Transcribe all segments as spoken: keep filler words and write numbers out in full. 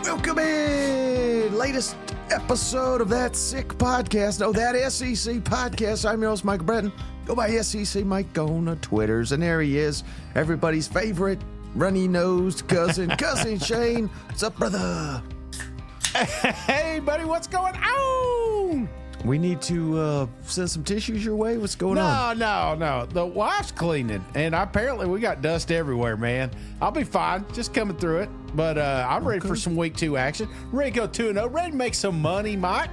Welcome in. Latest episode of That Sick Podcast. Oh, That S E C Podcast. I'm your host, Mike Breton. Go by S E C Mike on the Twitters. And there he is, everybody's favorite runny-nosed cousin, Cousin Shane. What's up, brother? Hey, buddy, what's going on? We need to uh, send some tissues your way. What's going no, on? No, no, no. The wife's cleaning, and apparently we got dust everywhere, man. I'll be fine, just coming through it. But uh, I'm ready Okay. for some week two action. Ready to go two and oh. Ready to make some money, Mike.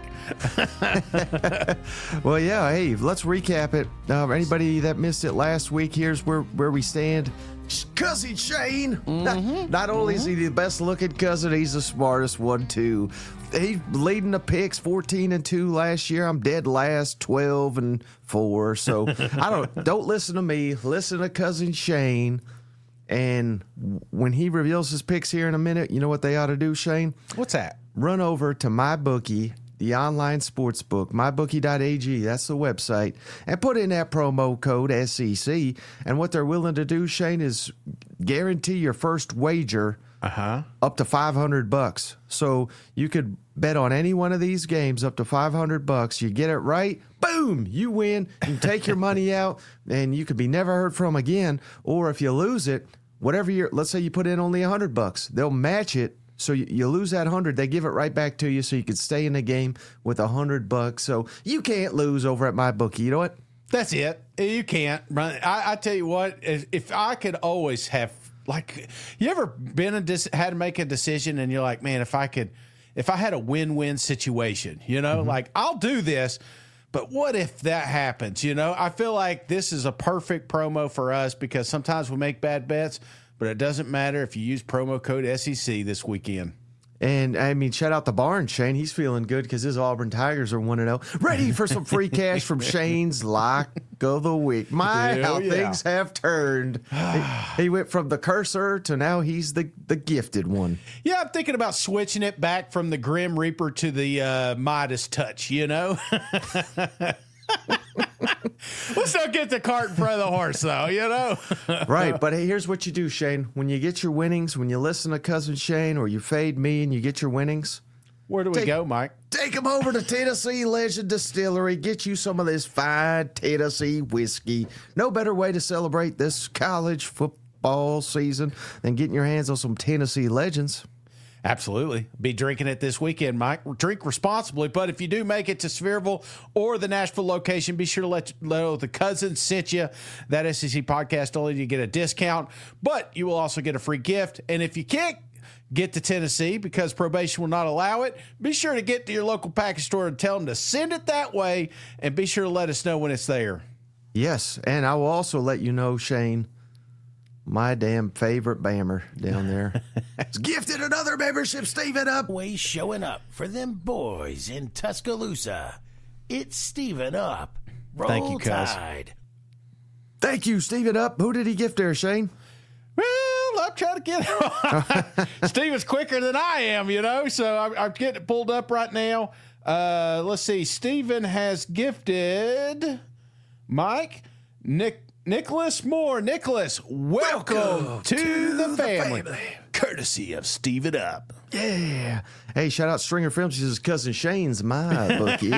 Well, yeah, hey, let's recap it. Uh, anybody that missed it last week, here's where, where we stand. Cousin Shane. Mm-hmm. Not, not only is he the best looking cousin, he's the smartest one, too. He's leading the picks fourteen and two last year. I'm dead last, twelve and four. So I don't don't listen to me. Listen to Cousin Shane. And when he reveals his picks here in a minute, you know what they ought to do, Shane? What's that? Run over to MyBookie, the online sports book, my bookie dot a g. That's the website. And put in that promo code S E C. And what they're willing to do, Shane, is guarantee your first wager Uh-huh. up to five hundred bucks. So you could bet on any one of these games up to five hundred bucks. You get it right, boom, you win. You can take your money out and you could be never heard from again. Or if you lose it, whatever you're, let's say you put in only one hundred bucks, they'll match it. So you, you lose that one hundred, they give it right back to you so you could stay in the game with one hundred bucks. So you can't lose over at MyBookie. You know what? That's it. You can't. I, I tell you what, if, if I could always have, like, you ever been a dis- had to make a decision and you're like, man, if I could, if I had a win-win situation, you know, mm-hmm. like I'll do this, but what if that happens? You know, I feel like this is a perfect promo for us because sometimes we make bad bets, but it doesn't matter if you use promo code S E C this weekend. And, I mean, shout out to Barnes, Shane. He's feeling good because his Auburn Tigers are one and oh. Ready for some free cash from Shane's Lock of the Week. My, Hell how yeah. things have turned. he, he went from the cursor to now he's the, the gifted one. Yeah, I'm thinking about switching it back from the Grim Reaper to the uh, Midas Touch, you know? Let's not get the cart in front of the horse, though, you know? Right, but hey, here's what you do, Shane. When you get your winnings, when you listen to Cousin Shane or you fade me and you get your winnings, Where do we Take- go, Mike? take them over to Tennessee Legend Distillery. Get you some of this fine Tennessee whiskey. No better way to celebrate this college football season than getting your hands on some Tennessee Legends. Absolutely. Be drinking it this weekend, Mike. Drink responsibly, but if you do make it to Sevierville or the Nashville location, be sure to let you know the cousin sent you. That S E C podcast only to get a discount, but you will also get a free gift. And if you can't get to Tennessee because probation will not allow it, be sure to get to your local package store and tell them to send it that way, and be sure to let us know when it's there. Yes, and I will also let you know, Shane, my damn favorite Bammer down there has gifted another membership. Steven up. Always showing up for them boys in Tuscaloosa. It's Steven up. Roll Thank you, cuz. Tide. Thank you, Steven up. Who did he gift there, Shane? Well, I'm trying to get Steven's quicker than I am, you know, so I'm, I'm getting it pulled up right now. Uh, let's see. Steven has gifted Mike, Nick, Nicholas Moore. Nicholas, welcome, Welcome to, to the, the family. family. Courtesy of Steven Up. Yeah. Hey, shout out Stringer Films. His cousin Shane's my bookie.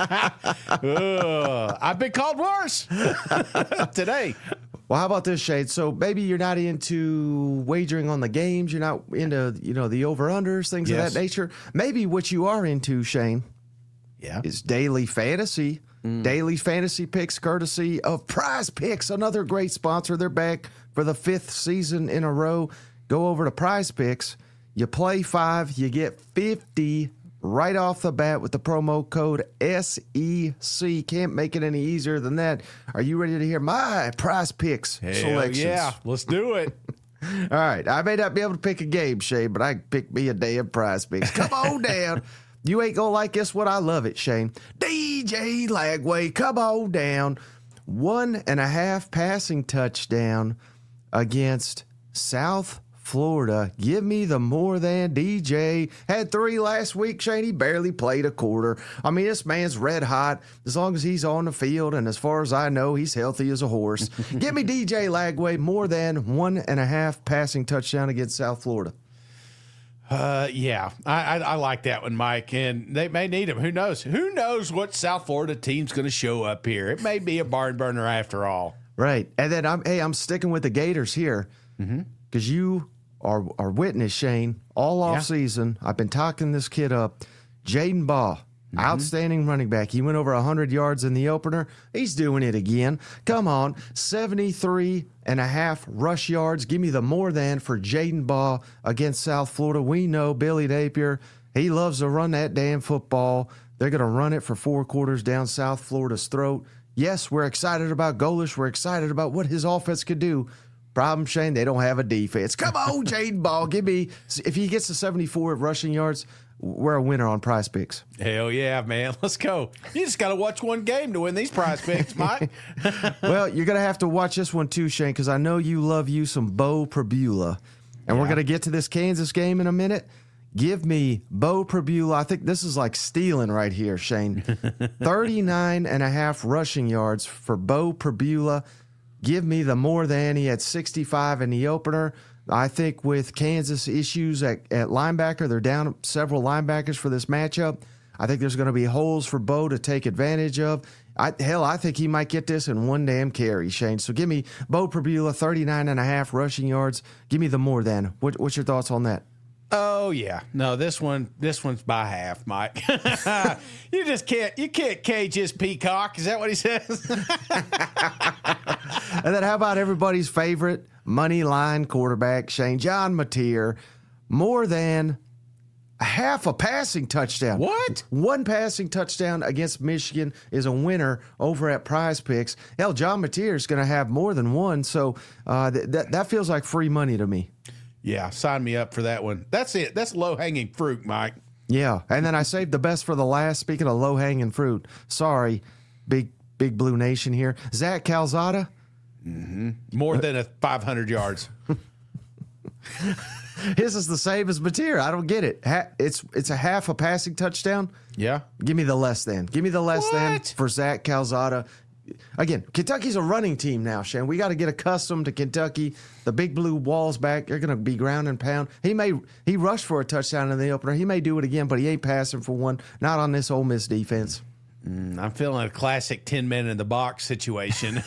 uh, I've been called worse today. Well, how about this, Shane? So maybe you're not into wagering on the games. You're not into, you know, the over-unders, things Yes. of that nature. Maybe what you are into, Shane, Yeah. is daily fantasy. Daily fantasy picks courtesy of Prize Picks, another great sponsor. They're back for the fifth season in a row. Go over to Prize Picks. You play five, you get fifty right off the bat with the promo code S E C. Can't make it any easier than that. Are you ready to hear my Prize Picks Hell selections? yeah, let's do it. All right. I may not be able to pick a game, Shane, but I can pick me a damn Prize Picks. Come on down. You ain't going to like this one. I love it, Shane. D J Lagway, come on down. One and a half passing touchdown against South Florida. Give me the more than. D J had three last week, Shane. He barely played a quarter. I mean, this man's red hot as long as he's on the field, and as far as I know, he's healthy as a horse. Give me D J Lagway more than one and a half passing touchdown against South Florida. Uh, yeah, I, I I like that one, Mike, and they may need him. Who knows? Who knows what South Florida team's going to show up here? It may be a barn burner after all. Right, and then I'm hey, I'm sticking with the Gators here because mm-hmm. you are are witness, Shane. All off yeah. season, I've been talking this kid up, Jaden Baugh. Mm-hmm. Outstanding running back. He went over one hundred yards in the opener. He's doing it again. Come on. seventy-three and a half rush yards. Give me the more than for Jaden Baugh against South Florida. We know Billy Napier, he loves to run that damn football. They're going to run it for four quarters down South Florida's throat. Yes, we're excited about Golish. We're excited about what his offense could do. Problem, Shane, they don't have a defense. Come on, Jaden Baugh. Give me, if he gets to seventy-four rushing yards, we're a winner on Prize Picks. Hell yeah, man. Let's go. You just got to watch one game to win these Prize Picks, Mike. Well, you're going to have to watch this one too, Shane, because I know you love you some Bo Prabula. And yeah. we're going to get to this Kansas game in a minute. Give me Bo Prabula. I think this is like stealing right here, Shane. thirty-nine and a half rushing yards for Bo Prabula. Give me the more than. He had sixty-five in the opener. I think with Kansas issues at, at linebacker, they're down several linebackers for this matchup. I think there's going to be holes for Bo to take advantage of. I, hell, I think he might get this in one damn carry, Shane. So give me Bo Prabula, thirty-nine and a half rushing yards. Give me the more than. What, what's your thoughts on that? Oh yeah, no, this one, this one's by half, Mike. you just can't, you can't cage his peacock. Is that what he says? And then how about everybody's favorite money line quarterback, Shane John Mateer, more than half a passing touchdown. What? One passing touchdown against Michigan is a winner over at Prize Picks. Hell, John Mateer is going to have more than one, so uh, th- that that feels like free money to me. Yeah, sign me up for that one. That's it. That's low-hanging fruit, Mike. Yeah, and then I saved the best for the last. Speaking of low-hanging fruit, sorry, big big Blue Nation here. Zach Calzada. Mm-hmm. More than a five hundred yards. His is the same as Mateer. I don't get it. Ha- it's it's a half a passing touchdown. Yeah. Give me the less than. Give me the less what? than for Zach Calzada. Again, Kentucky's a running team now, Shane. We got to get accustomed to Kentucky. The big blue wall's back. They're going to be ground and pound. He may he rushed for a touchdown in the opener. He may do it again, but he ain't passing for one. Not on this Ole Miss defense. Mm, I'm feeling a classic ten men in the box situation.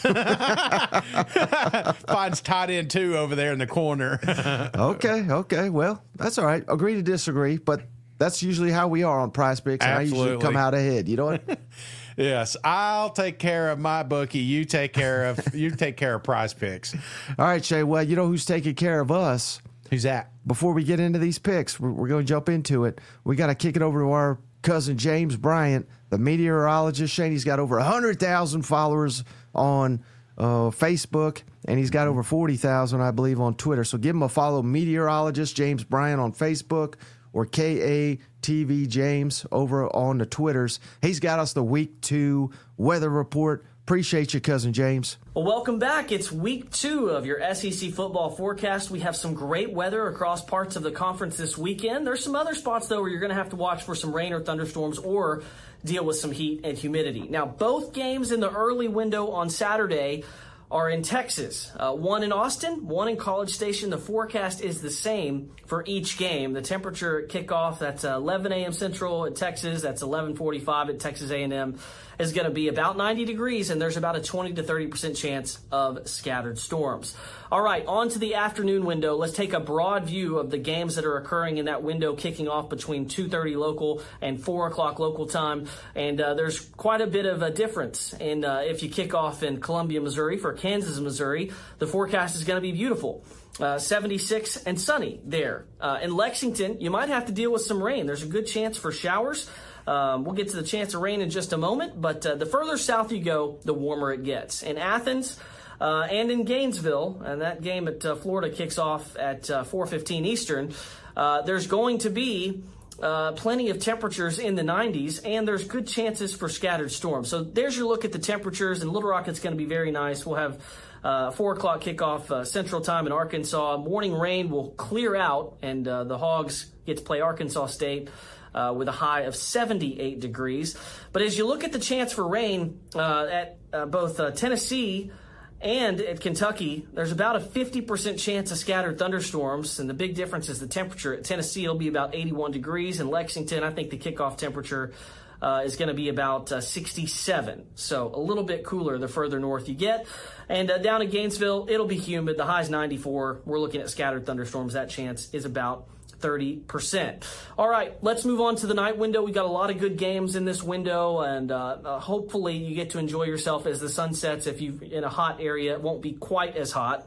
Finds tight end two over there in the corner. okay, okay. Well, that's all right. Agree to disagree, but that's usually how we are on Prize Picks, and Absolutely. I usually come out ahead. You know what? Yes, I'll take care of my bookie. You take care of you take care of Prize Picks. All right, Shay. Well, you know who's taking care of us? Who's that? Before we get into these picks, we're, we're going to jump into it. We got to kick it over to our cousin James Bryant, the meteorologist. Shane, he's got over one hundred thousand followers on uh, Facebook, and he's got over forty thousand, I believe, on Twitter. So give him a follow, meteorologist James Bryant on Facebook, or K A T V James over on the Twitters. He's got us the week two weather report. Appreciate you, cousin James. Well, welcome back. It's week two of your S E C football forecast. We have some great weather across parts of the conference this weekend. There's some other spots, though, where you're going to have to watch for some rain or thunderstorms or deal with some heat and humidity. Now, both games in the early window on Saturday are in Texas. Uh, one in Austin, one in College Station. The forecast is the same for each game. The temperature at kickoff, that's eleven a.m. Central at Texas. That's eleven forty-five at Texas A and M. Is going to be about ninety degrees, and there's about a twenty to thirty percent chance of scattered storms. All right, on to the afternoon window. Let's take a broad view of the games that are occurring in that window, kicking off between two thirty local and four o'clock local time. And uh, there's quite a bit of a difference. And uh, if you kick off in Columbia, Missouri for Kansas, Missouri, the forecast is going to be beautiful. Uh, seventy-six and sunny there. Uh, in Lexington, you might have to deal with some rain. There's a good chance for showers. Um, we'll get to the chance of rain in just a moment, but uh, the further south you go, the warmer it gets. In Athens uh, and in Gainesville, and that game at uh, Florida kicks off at uh, four fifteen Eastern, uh, there's going to be uh, plenty of temperatures in the nineties, and there's good chances for scattered storms. So there's your look at the temperatures. In Little Rock, it's going to be very nice. We'll have uh, four o'clock kickoff uh, Central Time in Arkansas. Morning rain will clear out, and uh, the Hogs get to play Arkansas State Uh, with a high of seventy-eight degrees. But as you look at the chance for rain uh, at uh, both uh, Tennessee And at Kentucky, there's about a fifty percent chance of scattered thunderstorms, and the big difference is the temperature. At Tennessee, it'll be about eighty-one degrees. In Lexington, I think the kickoff temperature uh, is going to be about uh, sixty-seven, so a little bit cooler the further north you get. And uh, down in Gainesville, it'll be humid. The high's ninety-four. We're looking at scattered thunderstorms. That chance is about thirty percent. All right, let's move on to the night window. We got a lot of good games in this window, and uh, uh, hopefully you get to enjoy yourself as the sun sets. If you're in a hot area, it won't be quite as hot.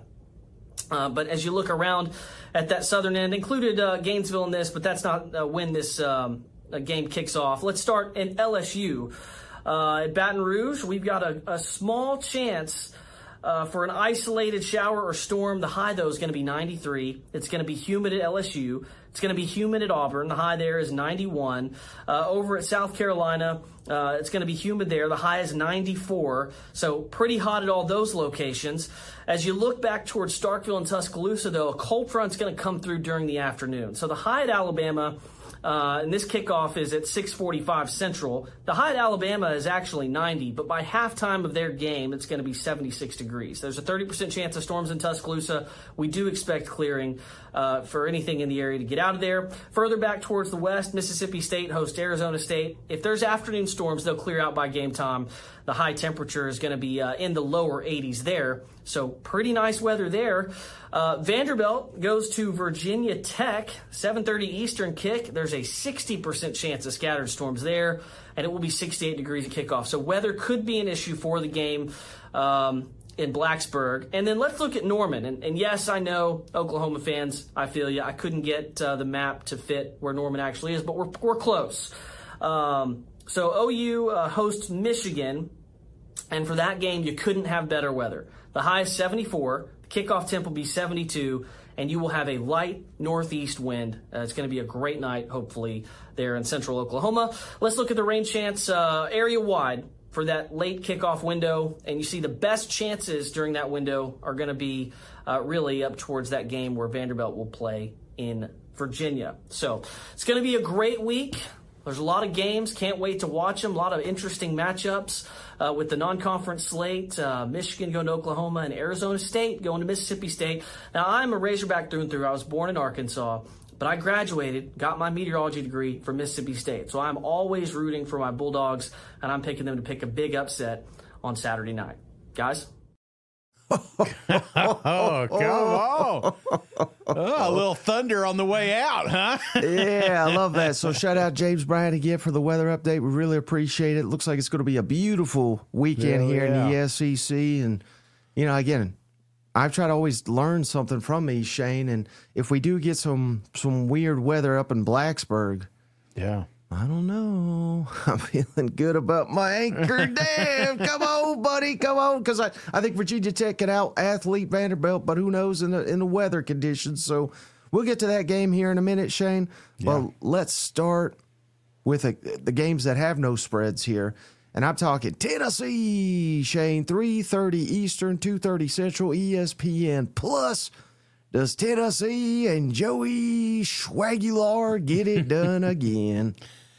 Uh, but as you look around at that southern end, included uh, Gainesville in this, but that's not uh, when this um, uh, game kicks off. Let's start in L S U. Uh, at Baton Rouge, we've got a, a small chance Uh, for an isolated shower or storm. The high, though, is going to be ninety-three. It's going to be humid at L S U. It's going to be humid at Auburn. The high there is ninety-one. Uh, over at South Carolina, uh, it's going to be humid there. The high is ninety-four. So pretty hot at all those locations. As you look back towards Starkville and Tuscaloosa, though, a cold front's going to come through during the afternoon. So the high at Alabama, Uh, and this kickoff is at six forty-five Central. The high at Alabama is actually ninety, but by halftime of their game, it's going to be seventy-six degrees. There's a thirty percent chance of storms in Tuscaloosa. We do expect clearing uh, for anything in the area to get out of there. Further back towards the west, Mississippi State hosts Arizona State. If there's afternoon storms, they'll clear out by game time. The high temperature is going to be uh, in the lower eighties there. So pretty nice weather there. Uh, Vanderbilt goes to Virginia Tech, seven thirty Eastern kick. There's a sixty percent chance of scattered storms there, and it will be sixty-eight degrees at kickoff. So weather could be an issue for the game um, in Blacksburg. And then let's look at Norman. And, and yes, I know, Oklahoma fans, I feel you. I couldn't get uh, the map to fit where Norman actually is, but we're, we're close. Um, so O U uh, hosts Michigan, and for that game, you couldn't have better weather. The high is seventy-four, the kickoff temp will be seventy-two, and you will have a light northeast wind. Uh, it's going to be a great night, hopefully, there in central Oklahoma. Let's look at the rain chance uh, area-wide for that late kickoff window, and you see the best chances during that window are going to be uh, really up towards that game where Vanderbilt will play in Virginia. So it's going to be a great week. There's a lot of games. Can't wait to watch them. A lot of interesting matchups uh, with the non-conference slate. Uh, Michigan going to Oklahoma and Arizona State going to Mississippi State. Now, I'm a Razorback through and through. I was born in Arkansas, but I graduated, got my meteorology degree from Mississippi State. So I'm always rooting for my Bulldogs, and I'm picking them to pick a big upset on Saturday night. Guys? Oh, come on. Oh, a little thunder on the way out, huh? Yeah, I love that. So shout out James Bryant again for the weather update. We really appreciate it. Looks like it's going to be a beautiful weekend Hell here yeah. in the S E C. And, you know, again, I've tried to always learn something from me, Shane. And if we do get some some weird weather up in Blacksburg, Yeah. I don't know. I'm feeling good about my anchor dam. Come on, buddy. Come on. Because I, I think Virginia Tech can out-athlete Vanderbilt, but who knows in the, in the weather conditions. So we'll get to that game here in a minute, Shane. Yeah. But let's start with a, the games that have no spreads here. And I'm talking Tennessee, Shane, three thirty Eastern, two thirty Central, E S P N Plus. Does Tennessee and Joey Schwagular get it done again?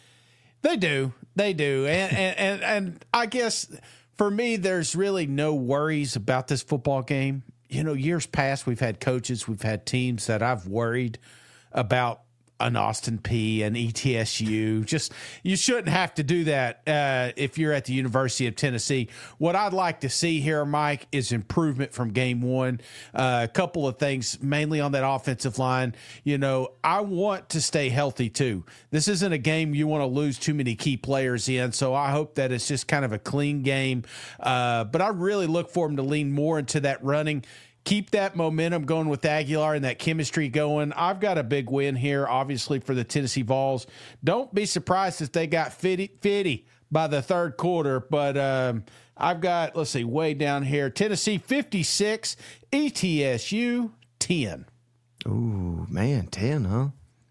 They do. They do. And, and, and, and I guess for me, there's really no worries about this football game. You know, years past, we've had coaches, we've had teams that I've worried about an Austin Peay, an E T S U. Just, you shouldn't have to do that uh, if you're at the University of Tennessee. What I'd like to see here, Mike, is improvement from game one. Uh, a couple of things, mainly on that offensive line. You know, I want to stay healthy too. This isn't a game you want to lose too many key players in, so I hope that it's just kind of a clean game. Uh, but I really look for them to lean more into that running. Keep that momentum going with Aguilar and that chemistry going. I've got a big win here, obviously, for the Tennessee Vols. Don't be surprised if they got fifty, fifty by the third quarter, but um, I've got, let's see, way down here, Tennessee fifty-six, E T S U ten. Ooh, man, ten, huh?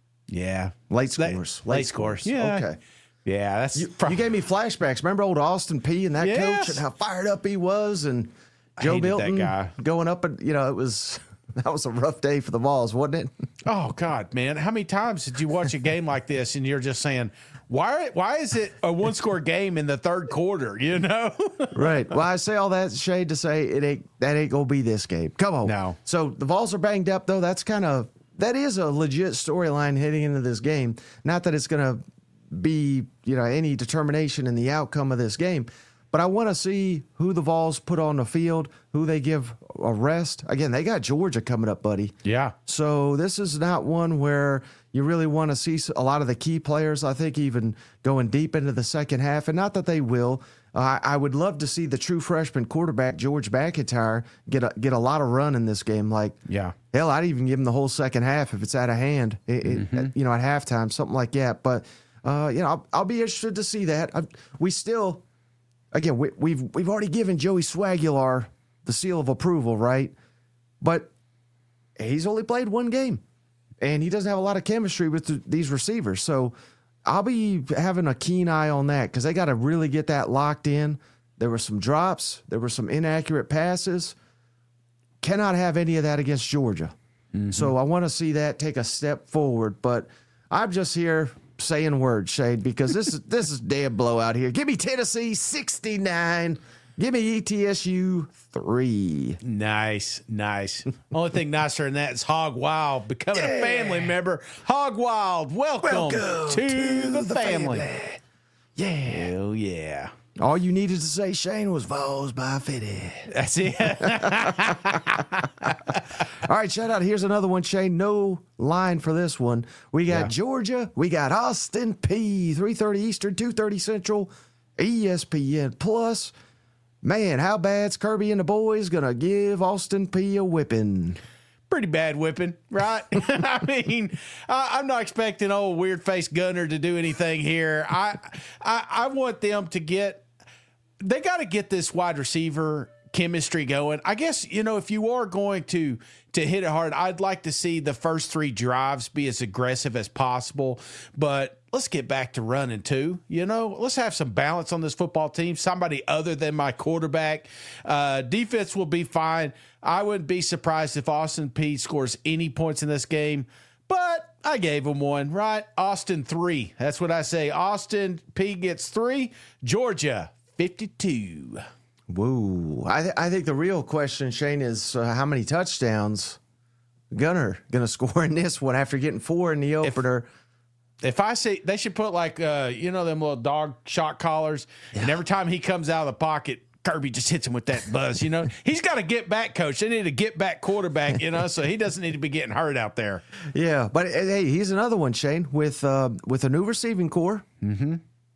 Yeah. Late scores. Late, late scores. Yeah. Okay. Yeah, that's You, pro- you gave me flashbacks. Remember old Austin Peay and that Yes. coach and how fired up he was, and I Joe hated that Milton guy. going up, and you know it was that was a rough day for the Vols, wasn't it? Oh God, man! How many times did you watch a game like this and you're just saying, why? Why is it a one score game in the third quarter? You know, right? Well, I say all that shade to say it ain't that ain't gonna be this game. Come on, no. So the Vols are banged up though. That's kind of that is a legit storyline heading into this game. Not that it's gonna be you know any determination in the outcome of this game. But I want to see who the Vols put on the field, who they give a rest. Again, they got Georgia coming up, buddy. Yeah. So this is not one where you really want to see a lot of the key players, I think, even going deep into the second half. And not that they will. Uh, I would love to see the true freshman quarterback, George McIntyre, get a, get a lot of run in this game. Like, yeah. Hell, I'd even give him the whole second half if it's out of hand, it, mm-hmm. it, you know, at halftime, something like that. But, uh, you know, I'll, I'll be interested to see that. I, we still... Again, we, we've we've already given Joey Swagular the seal of approval, right? But he's only played one game, and he doesn't have a lot of chemistry with the, these receivers. So I'll be having a keen eye on that because they got to really get that locked in. There were some drops. There were some inaccurate passes. Cannot have any of that against Georgia. Mm-hmm. So I want to see that take a step forward. But I'm just here saying words, Shade, because this is this is damn blowout here. Give me Tennessee sixty-nine. Give me E T S U three. Nice, nice. Only thing nicer than that is Hog Wild becoming yeah. a family member. Hog Wild, welcome, welcome to, to the, the family. family. Yeah. Hell yeah. All you needed to say, Shane, was Vols by fifty. That's it. All right, shout out. Here's another one, Shane. No line for this one. We got yeah. Georgia. We got Austin Peay. three thirty Eastern, two thirty Central, E S P N Plus. Man, how bad's Kirby and the boys going to give Austin Peay a whipping? Pretty bad whipping, right? I mean, I, I'm not expecting old weird-faced Gunner to do anything here. I, I, I want them to get – they got to get this wide receiver chemistry going. I guess, you know, if you are going to to hit it hard, I'd like to see the first three drives be as aggressive as possible. But let's get back to running too. You know, let's have some balance on this football team. Somebody other than my quarterback. Uh, defense will be fine. I wouldn't be surprised if Austin Peay scores any points in this game, but I gave him one, right? Austin three. That's what I say. Austin Peay gets three. Georgia fifty-two. Whoa. I, th- I think the real question, Shane, is uh, how many touchdowns Gunner going to score in this one after getting four in the opener. If, if I say they should put like, uh, you know, them little dog shot collars, yeah. and every time he comes out of the pocket, Kirby just hits him with that buzz, you know. He's got a get back coach. They need a get back quarterback, you know, so he doesn't need to be getting hurt out there. Yeah, but hey, he's another one, Shane, with uh, with a new receiving core. Mm-hmm.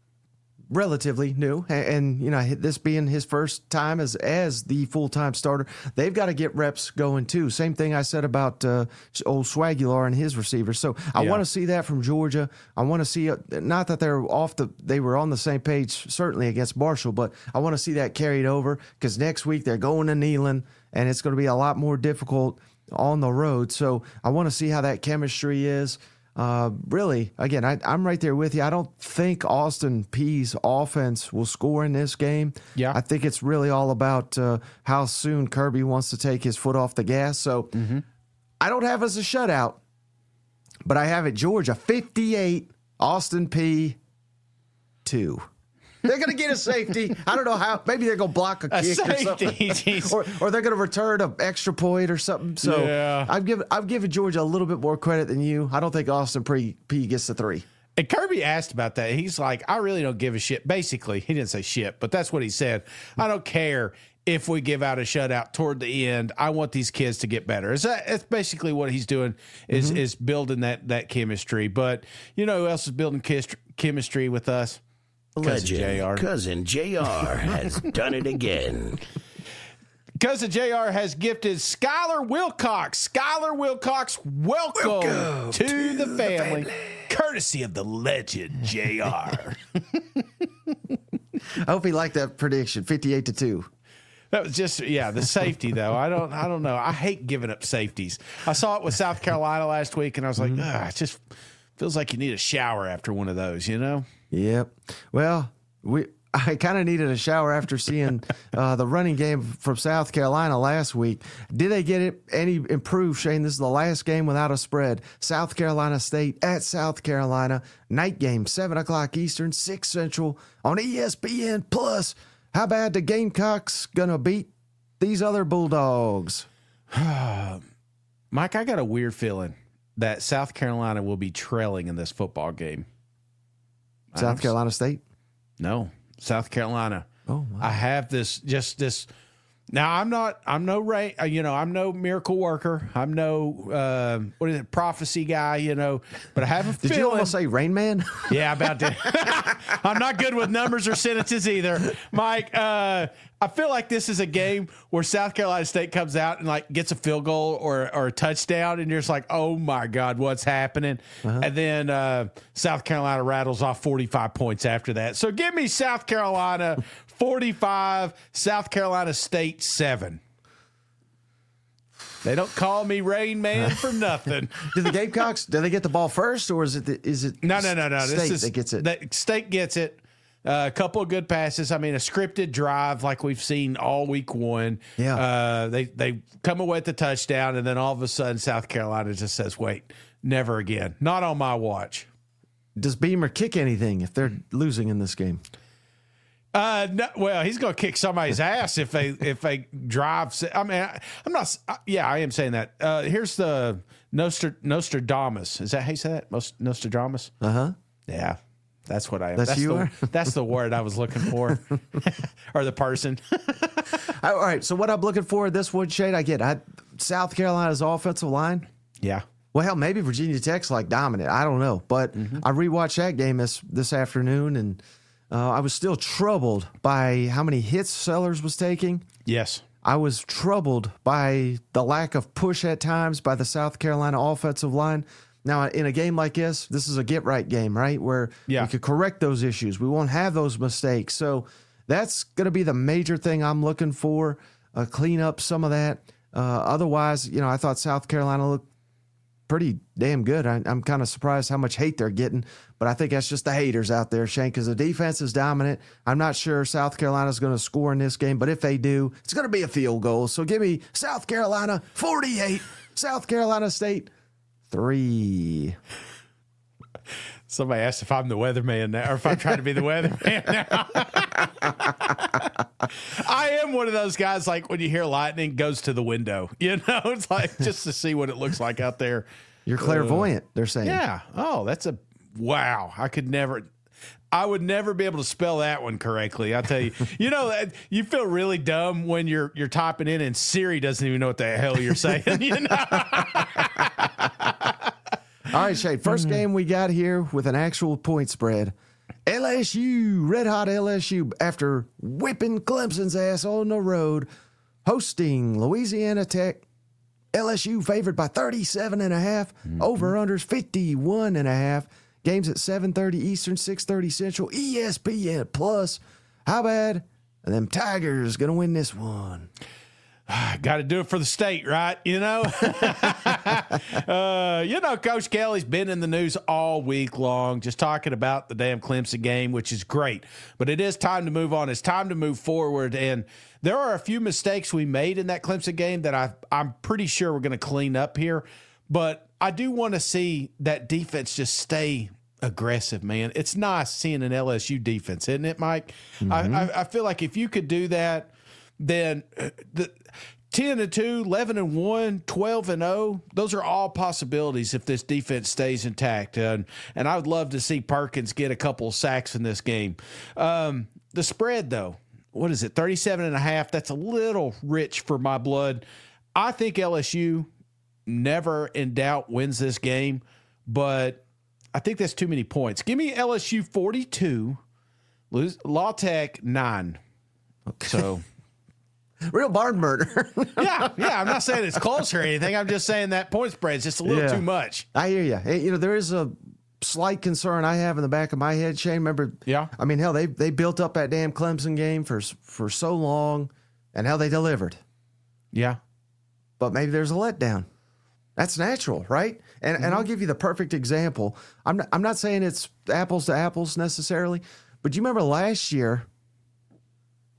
Relatively new, and, and you know this being his first time as as the full time starter, they've got to get reps going too. Same thing I said about uh, old Swagular and his receivers. So I yeah. want to see that from Georgia. I want to see uh, not that they're off the they were on the same page certainly against Marshall, but I want to see that carried over because next week they're going to Neyland and it's going to be a lot more difficult on the road. So I want to see how that chemistry is. Uh, really, again, I, I'm right there with you. I don't think Austin Peay's offense will score in this game. Yeah. I think it's really all about uh, how soon Kirby wants to take his foot off the gas. So mm-hmm. I don't have it as a shutout, but I have it Georgia fifty-eight, Austin Peay two. They're going to get a safety. I don't know how. Maybe they're going to block a, a kick safety. or something, or, or they're going to return an extra point or something. So yeah. I've given I've given Georgia a little bit more credit than you. I don't think Austin Peay gets the three. And Kirby asked about that. He's like, I really don't give a shit. Basically, he didn't say shit, but that's what he said. I don't care if we give out a shutout toward the end. I want these kids to get better. Is that, that's basically what he's doing is mm-hmm. is building that that chemistry. But you know who else is building kist- chemistry with us? Legend, J R. Cousin J R has done it again. Cousin J R has gifted Skylar Wilcox. Skylar Wilcox, welcome, welcome to, to the, family, the family, courtesy of the legend J R. I hope he liked that prediction, fifty-eight to two. That was just yeah, the safety though. I don't I don't know. I hate giving up safeties. I saw it with South Carolina last week, and I was like, mm-hmm. it just feels like you need a shower after one of those, you know. Yep. Well, we I kind of needed a shower after seeing uh, the running game from South Carolina last week. Did they get it any improved, Shane? This is the last game without a spread. South Carolina State at South Carolina. Night game, seven o'clock Eastern, six Central on E S P N Plus. How bad the Gamecocks going to beat these other Bulldogs? Mike, I got a weird feeling that South Carolina will be trailing in this football game. South Carolina State? No, South Carolina. Oh, wow. I have this, just this. Now, I'm not, I'm no, Ray, you know, I'm no miracle worker. I'm no, uh, what is it, prophecy guy, you know, but I have a Did feeling. you almost say Rain Man? Yeah, about to. I'm not good with numbers or sentences either. Mike, uh, I feel like this is a game where South Carolina State comes out and like gets a field goal or, or a touchdown, and you're just like, oh my God, what's happening? Uh-huh. And then uh, South Carolina rattles off forty-five points after that. So give me South Carolina forty-five, South Carolina State seven. They don't call me Rain Man for nothing. Do the Gamecocks, do they get the ball first, or is it the, is it No, no, no, no. State This is that gets it? The State gets it. Uh, a couple of good passes. I mean, a scripted drive like we've seen all week one. Yeah. Uh, they they come away with the touchdown, and then all of a sudden, South Carolina just says, "Wait, never again. Not on my watch." Does Beamer kick anything if they're losing in this game? Uh, no, well, he's going to kick somebody's ass if they if they drive. I mean, I, I'm not. I, yeah, I am saying that. Uh, here's the Nostr, Nostradamus. Is that how you say that? Most Nostradamus. Uh huh. Yeah. That's what I am. That's, that's you the, are? That's the word I was looking for. Or the person. All right. So what I'm looking for this wood shade, I get I, South Carolina's offensive line. Yeah. Well, hell, maybe Virginia Tech's like dominant. I don't know. But mm-hmm. I rewatched that game this, this afternoon, and uh, I was still troubled by how many hits Sellers was taking. Yes. I was troubled by the lack of push at times by the South Carolina offensive line. Now, in a game like this, this is a get-right game, right, where yeah. we could correct those issues. We won't have those mistakes. So that's going to be the major thing I'm looking for, uh, clean up some of that. Uh, otherwise, you know, I thought South Carolina looked pretty damn good. I, I'm kind of surprised how much hate they're getting, but I think that's just the haters out there, Shane, because the defense is dominant. I'm not sure South Carolina's going to score in this game, but if they do, it's going to be a field goal. So give me South Carolina forty-eight, South Carolina State three. Somebody asked if I'm the weatherman now, or if I'm trying to be the weatherman now. I am one of those guys, like when you hear lightning, goes to the window. You know, it's like just to see what it looks like out there. You're clairvoyant, uh, they're saying. Yeah. Oh, that's a wow. I could never. I would never be able to spell that one correctly. I'll tell you. You know, you feel really dumb when you're you're typing in and Siri doesn't even know what the hell you're saying. You know. All right, Shane. First game we got here with an actual point spread. L S U, red hot L S U, after whipping Clemson's ass on the road, hosting Louisiana Tech. L S U favored by thirty-seven and a half. Mm-hmm. Over-unders fifty-one and a half. Games at seven thirty Eastern, six thirty Central, E S P N Plus. How bad are them Tigers going to win this one? Got to do it for the state, right? You know, uh, you know, Coach Kelly's been in the news all week long, just talking about the damn Clemson game, which is great. But it is time to move on. It's time to move forward. And there are a few mistakes we made in that Clemson game that I, I'm pretty sure we're going to clean up here. But I do want to see that defense just stay aggressive, man. It's nice seeing an L S U defense, isn't it, Mike? Mm-hmm. I, I, I feel like if you could do that, then the ten and two, eleven and one, twelve and oh, those are all possibilities if this defense stays intact. And, and I would love to see Perkins get a couple of sacks in this game. Um, the spread, though, what is it, thirty-seven and a half? That's a little rich for my blood. I think L S U, never in doubt, wins this game, but I think that's too many points. Give me L S U forty-two, lose, La Tech nine. Okay. So... Real barn burner. yeah, yeah. I'm not saying it's close or anything. I'm just saying that point spread is just a little yeah. too much. I hear you. Hey, you know, there is a slight concern I have in the back of my head, Shane. Remember? Yeah. I mean, hell, they they built up that damn Clemson game for for so long, and how they delivered. Yeah. But maybe there's a letdown. That's natural, right? And mm-hmm. and I'll give you the perfect example. I'm not, I'm not saying it's apples to apples necessarily, but you remember last year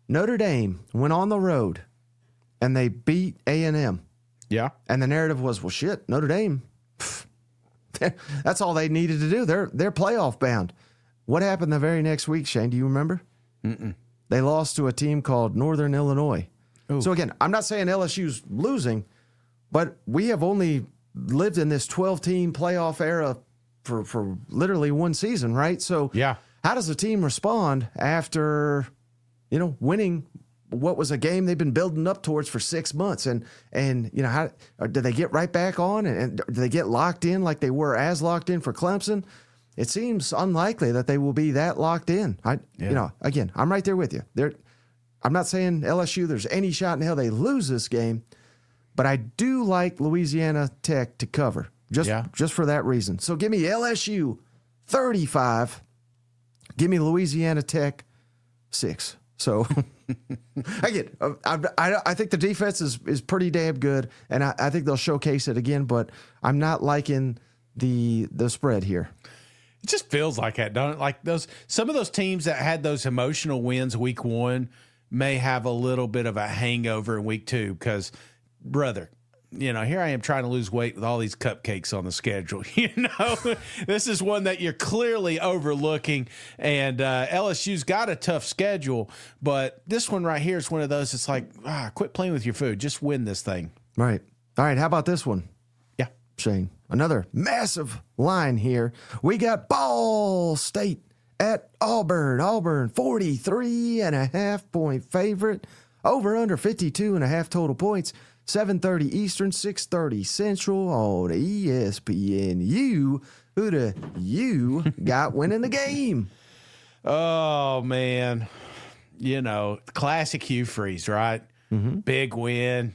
Notre Dame went on the road and they beat A and M. Yeah. And the narrative was, well, shit, Notre Dame, pff, that's all they needed to do. They're they're playoff bound. What happened the very next week, Shane? Do you remember? Mm-mm. They lost to a team called Northern Illinois. Ooh. So again, I'm not saying L S U's losing, but we have only lived in this twelve-team playoff era for, for literally one season, right? So yeah. How does a team respond after, you know, winning what was a game they've been building up towards for six months? And, and you know, how or do they get right back on? And, and do they get locked in like they were as locked in for Clemson? It seems unlikely that they will be that locked in. I, yeah. You know, again, I'm right there with you. They're, I'm not saying L S U, there's any shot in hell they lose this game, but I do like Louisiana Tech to cover just, yeah. just for that reason. So give me L S U thirty-five. Give me Louisiana Tech six. So again, I, I, I think the defense is, is pretty damn good, and I, I think they'll showcase it again, but I'm not liking the the spread here. It just feels like that, don't it? Like those some of those teams that had those emotional wins week one may have a little bit of a hangover in week two because, brother, you know, here I am trying to lose weight with all these cupcakes on the schedule. You know, this is one that you're clearly overlooking, and uh, L S U's got a tough schedule, but this one right here is one of those. It's like, ah, quit playing with your food. Just win this thing. Right. All right. How about this one? Yeah. Shane, another massive line here. We got Ball State at Auburn. Auburn, forty-three and a half point favorite. Over under fifty-two and a half total points. seven thirty Eastern, six thirty Central on E S P N U. Who do you got winning the game? Oh, man. You know, classic Hugh Freeze, right? Mm-hmm. Big win.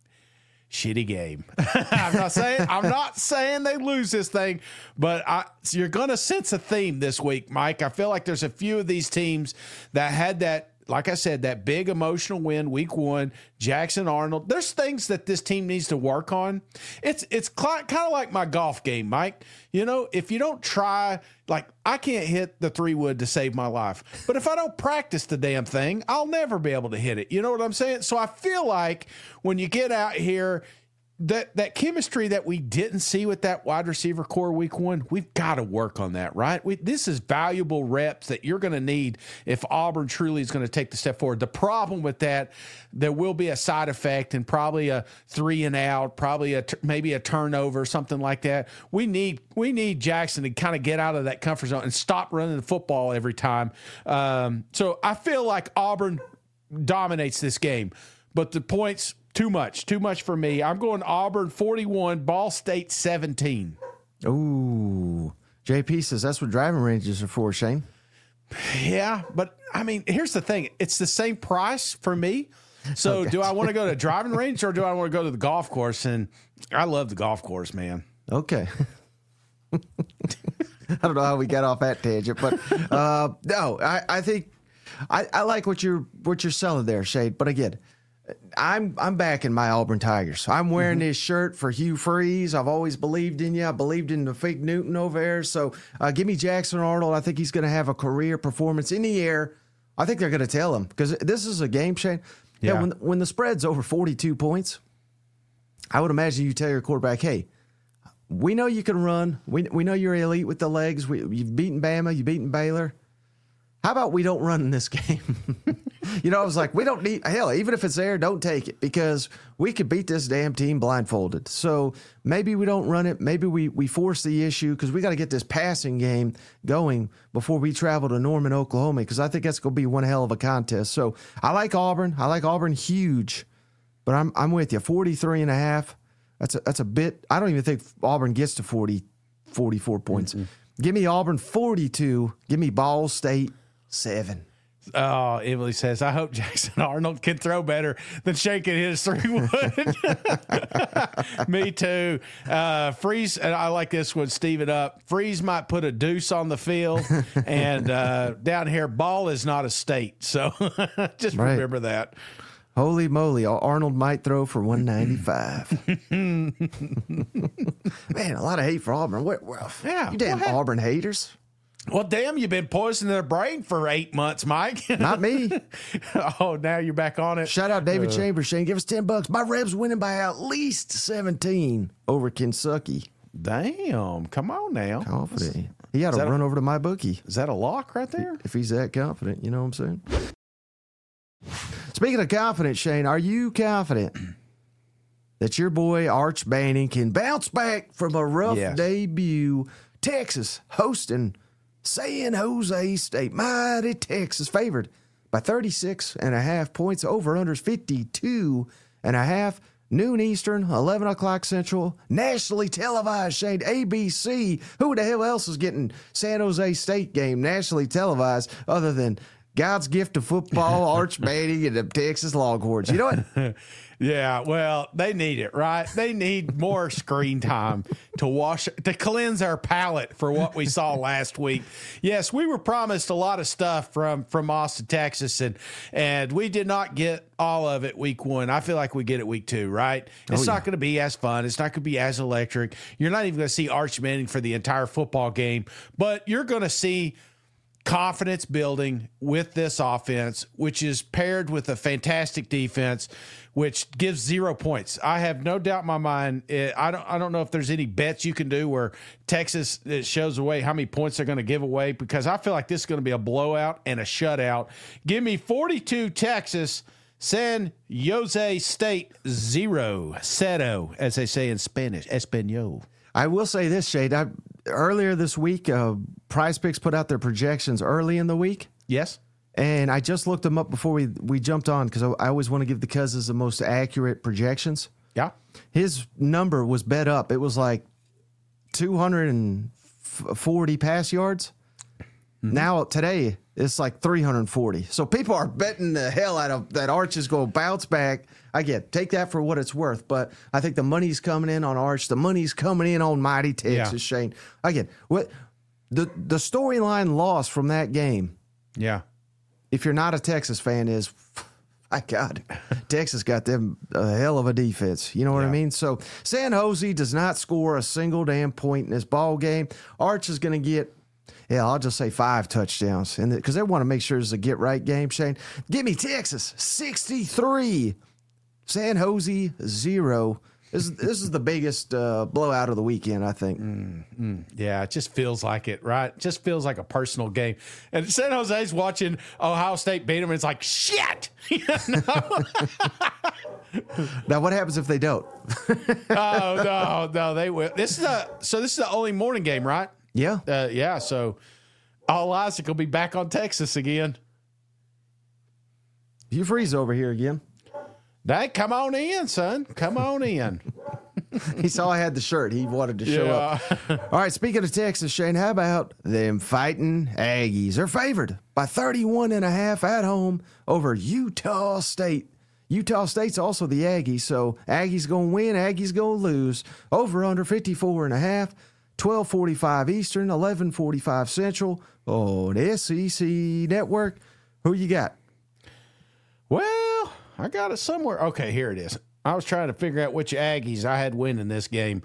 Shitty game. I'm not saying I'm not saying they lose this thing, but I, so you're going to sense a theme this week, Mike. I feel like there's a few of these teams that had that, like I said, that big emotional win week one, Jackson Arnold. There's things that this team needs to work on. It's it's kind of like my golf game, Mike. You know, if you don't try, like I can't hit the three wood to save my life, but if I don't practice the damn thing, I'll never be able to hit it. You know what I'm saying? So I feel like when you get out here, that that chemistry that we didn't see with that wide receiver core week one, we've got to work on that, right? We, this is valuable reps that you're going to need if Auburn truly is going to take the step forward. The problem with that, there will be a side effect and probably a three and out, probably a maybe a turnover, something like that. We need we need Jackson to kind of get out of that comfort zone and stop running the football every time. Um, so I feel like Auburn dominates this game, but the points. Too much. Too much for me. I'm going Auburn forty-one, Ball State seventeen. Ooh. J P says that's what driving ranges are for, Shane. Yeah, but, I mean, here's the thing. It's the same price for me. So okay. Do I want to go to driving range or do I want to go to the golf course? And I love the golf course, man. Okay. I don't know how we got off that tangent, but uh, no, I, I think I, I like what you're what you're selling there, Shade. But again, I'm I'm backing my Auburn Tigers. I'm wearing mm-hmm. this shirt for Hugh Freeze. I've always believed in you. I believed in the fake Newton over there. So uh, give me Jackson Arnold. I think he's going to have a career performance in the air. I think they're going to tell him because this is a game, Shane. Yeah. yeah when, when the spread's over forty-two points, I would imagine you tell your quarterback, hey, we know you can run. We we know you're elite with the legs. We, you've beaten Bama. You've beaten Baylor. How about we don't run in this game? You know, I was like, we don't need, hell, even if it's there, don't take it because we could beat this damn team blindfolded. So maybe we don't run it. Maybe we, we force the issue because we got to get this passing game going before we travel to Norman, Oklahoma, because I think that's going to be one hell of a contest. So I like Auburn. I like Auburn huge, but I'm I'm with you. forty-three and a half. That's a, that's a bit. I don't even think Auburn gets to forty, forty-four points. Mm-hmm. Give me Auburn forty-two. Give me Ball State seven. Oh, Emily says, I hope Jackson Arnold can throw better than Shane can hit his three wood. Me too. Uh, Freeze, and I like this one, Steven up. Freeze might put a deuce on the field, and uh, down here, ball is not a state. So just right. Remember that. Holy moly, Arnold might throw for one ninety-five. Man, a lot of hate for Auburn. Where, where, yeah, you damn Auburn haters. Well, damn, you've been poisoning their brain for eight months, Mike. Not me. Oh, now you're back on it. Shout out David uh, Chambers, Shane. Give us ten bucks. My Rebs winning by at least seventeen over Kentucky. Damn, come on now. Confident. He got to run a, over to my bookie. Is that a lock right there? If he's that confident, you know what I'm saying? Speaking of confidence, Shane, are you confident that your boy Arch Manning can bounce back from a rough yes. debut? Texas hosting San Jose State. Mighty Texas favored by thirty-six and a half points. Over under fifty-two and a half. Noon Eastern, eleven o'clock Central, nationally televised, Shane, A B C. Who the hell else is getting San Jose State game nationally televised other than God's gift of football, Arch Manning, and the Texas Longhorns? You know what? Yeah, well, they need it, right? They need more screen time to wash, to cleanse our palate for what we saw last week. Yes, we were promised a lot of stuff from from Austin, Texas, and and we did not get all of it week one. I feel like we get it week two, right? It's oh, yeah. not going to be as fun. It's not going to be as electric. You're not even going to see Arch Manning for the entire football game, but you're going to see confidence building with this offense, which is paired with a fantastic defense, which gives zero points. I have no doubt in my mind. It, I don't. I don't know if there's any bets you can do where Texas it shows away how many points they're going to give away, because I feel like this is going to be a blowout and a shutout. Give me forty-two Texas, San Jose State zero, cero, as they say in Spanish, Espanol. I will say this, Shade. I, earlier this week, uh, Prize Picks put out their projections early in the week. Yes. And I just looked them up before we, we jumped on, because I, I always want to give the Cousins the most accurate projections. Yeah. His number was bet up. It was like two hundred forty pass yards. Mm-hmm. Now, today, it's like three hundred forty. So people are betting the hell out of that Arch is going to bounce back. I get take that for what it's worth, but I think the money's coming in on Arch. The money's coming in on Mighty Texas, yeah. Shane. Again, what the the storyline lost from that game. Yeah. If you're not a Texas fan, is my God, Texas got them a hell of a defense. You know what yeah. I mean? So San Jose does not score a single damn point in this ball game. Arch is going to get, yeah, I'll just say five touchdowns, and because they want to make sure it's a get right game. Shane, give me Texas sixty-three, San Jose zero. This is, this is the biggest uh, blowout of the weekend, I think. Mm, mm, yeah, it just feels like it, right? It just feels like a personal game. And San Jose's watching Ohio State beat them, and it's like, shit! You know? Now, what happens if they don't? Oh, no, no, they will. This is a, so this is the only morning game, right? Yeah. Uh, yeah, so all Isaac will be back on Texas again. You freeze over here again. Dad, come on in, son. Come on in. He saw I had the shirt. He wanted to show yeah. up. All right, speaking of Texas, Shane, how about them fighting Aggies? They're favored by thirty-one and a half at home over Utah State. Utah State's also the Aggies, so Aggies going to win, Aggies going to lose. Over under fifty-four and a half, twelve forty-five Eastern, eleven forty-five Central on S E C Network. Who you got? Well, I got it somewhere. Okay, here it is. I was trying to figure out which Aggies I had winning this game.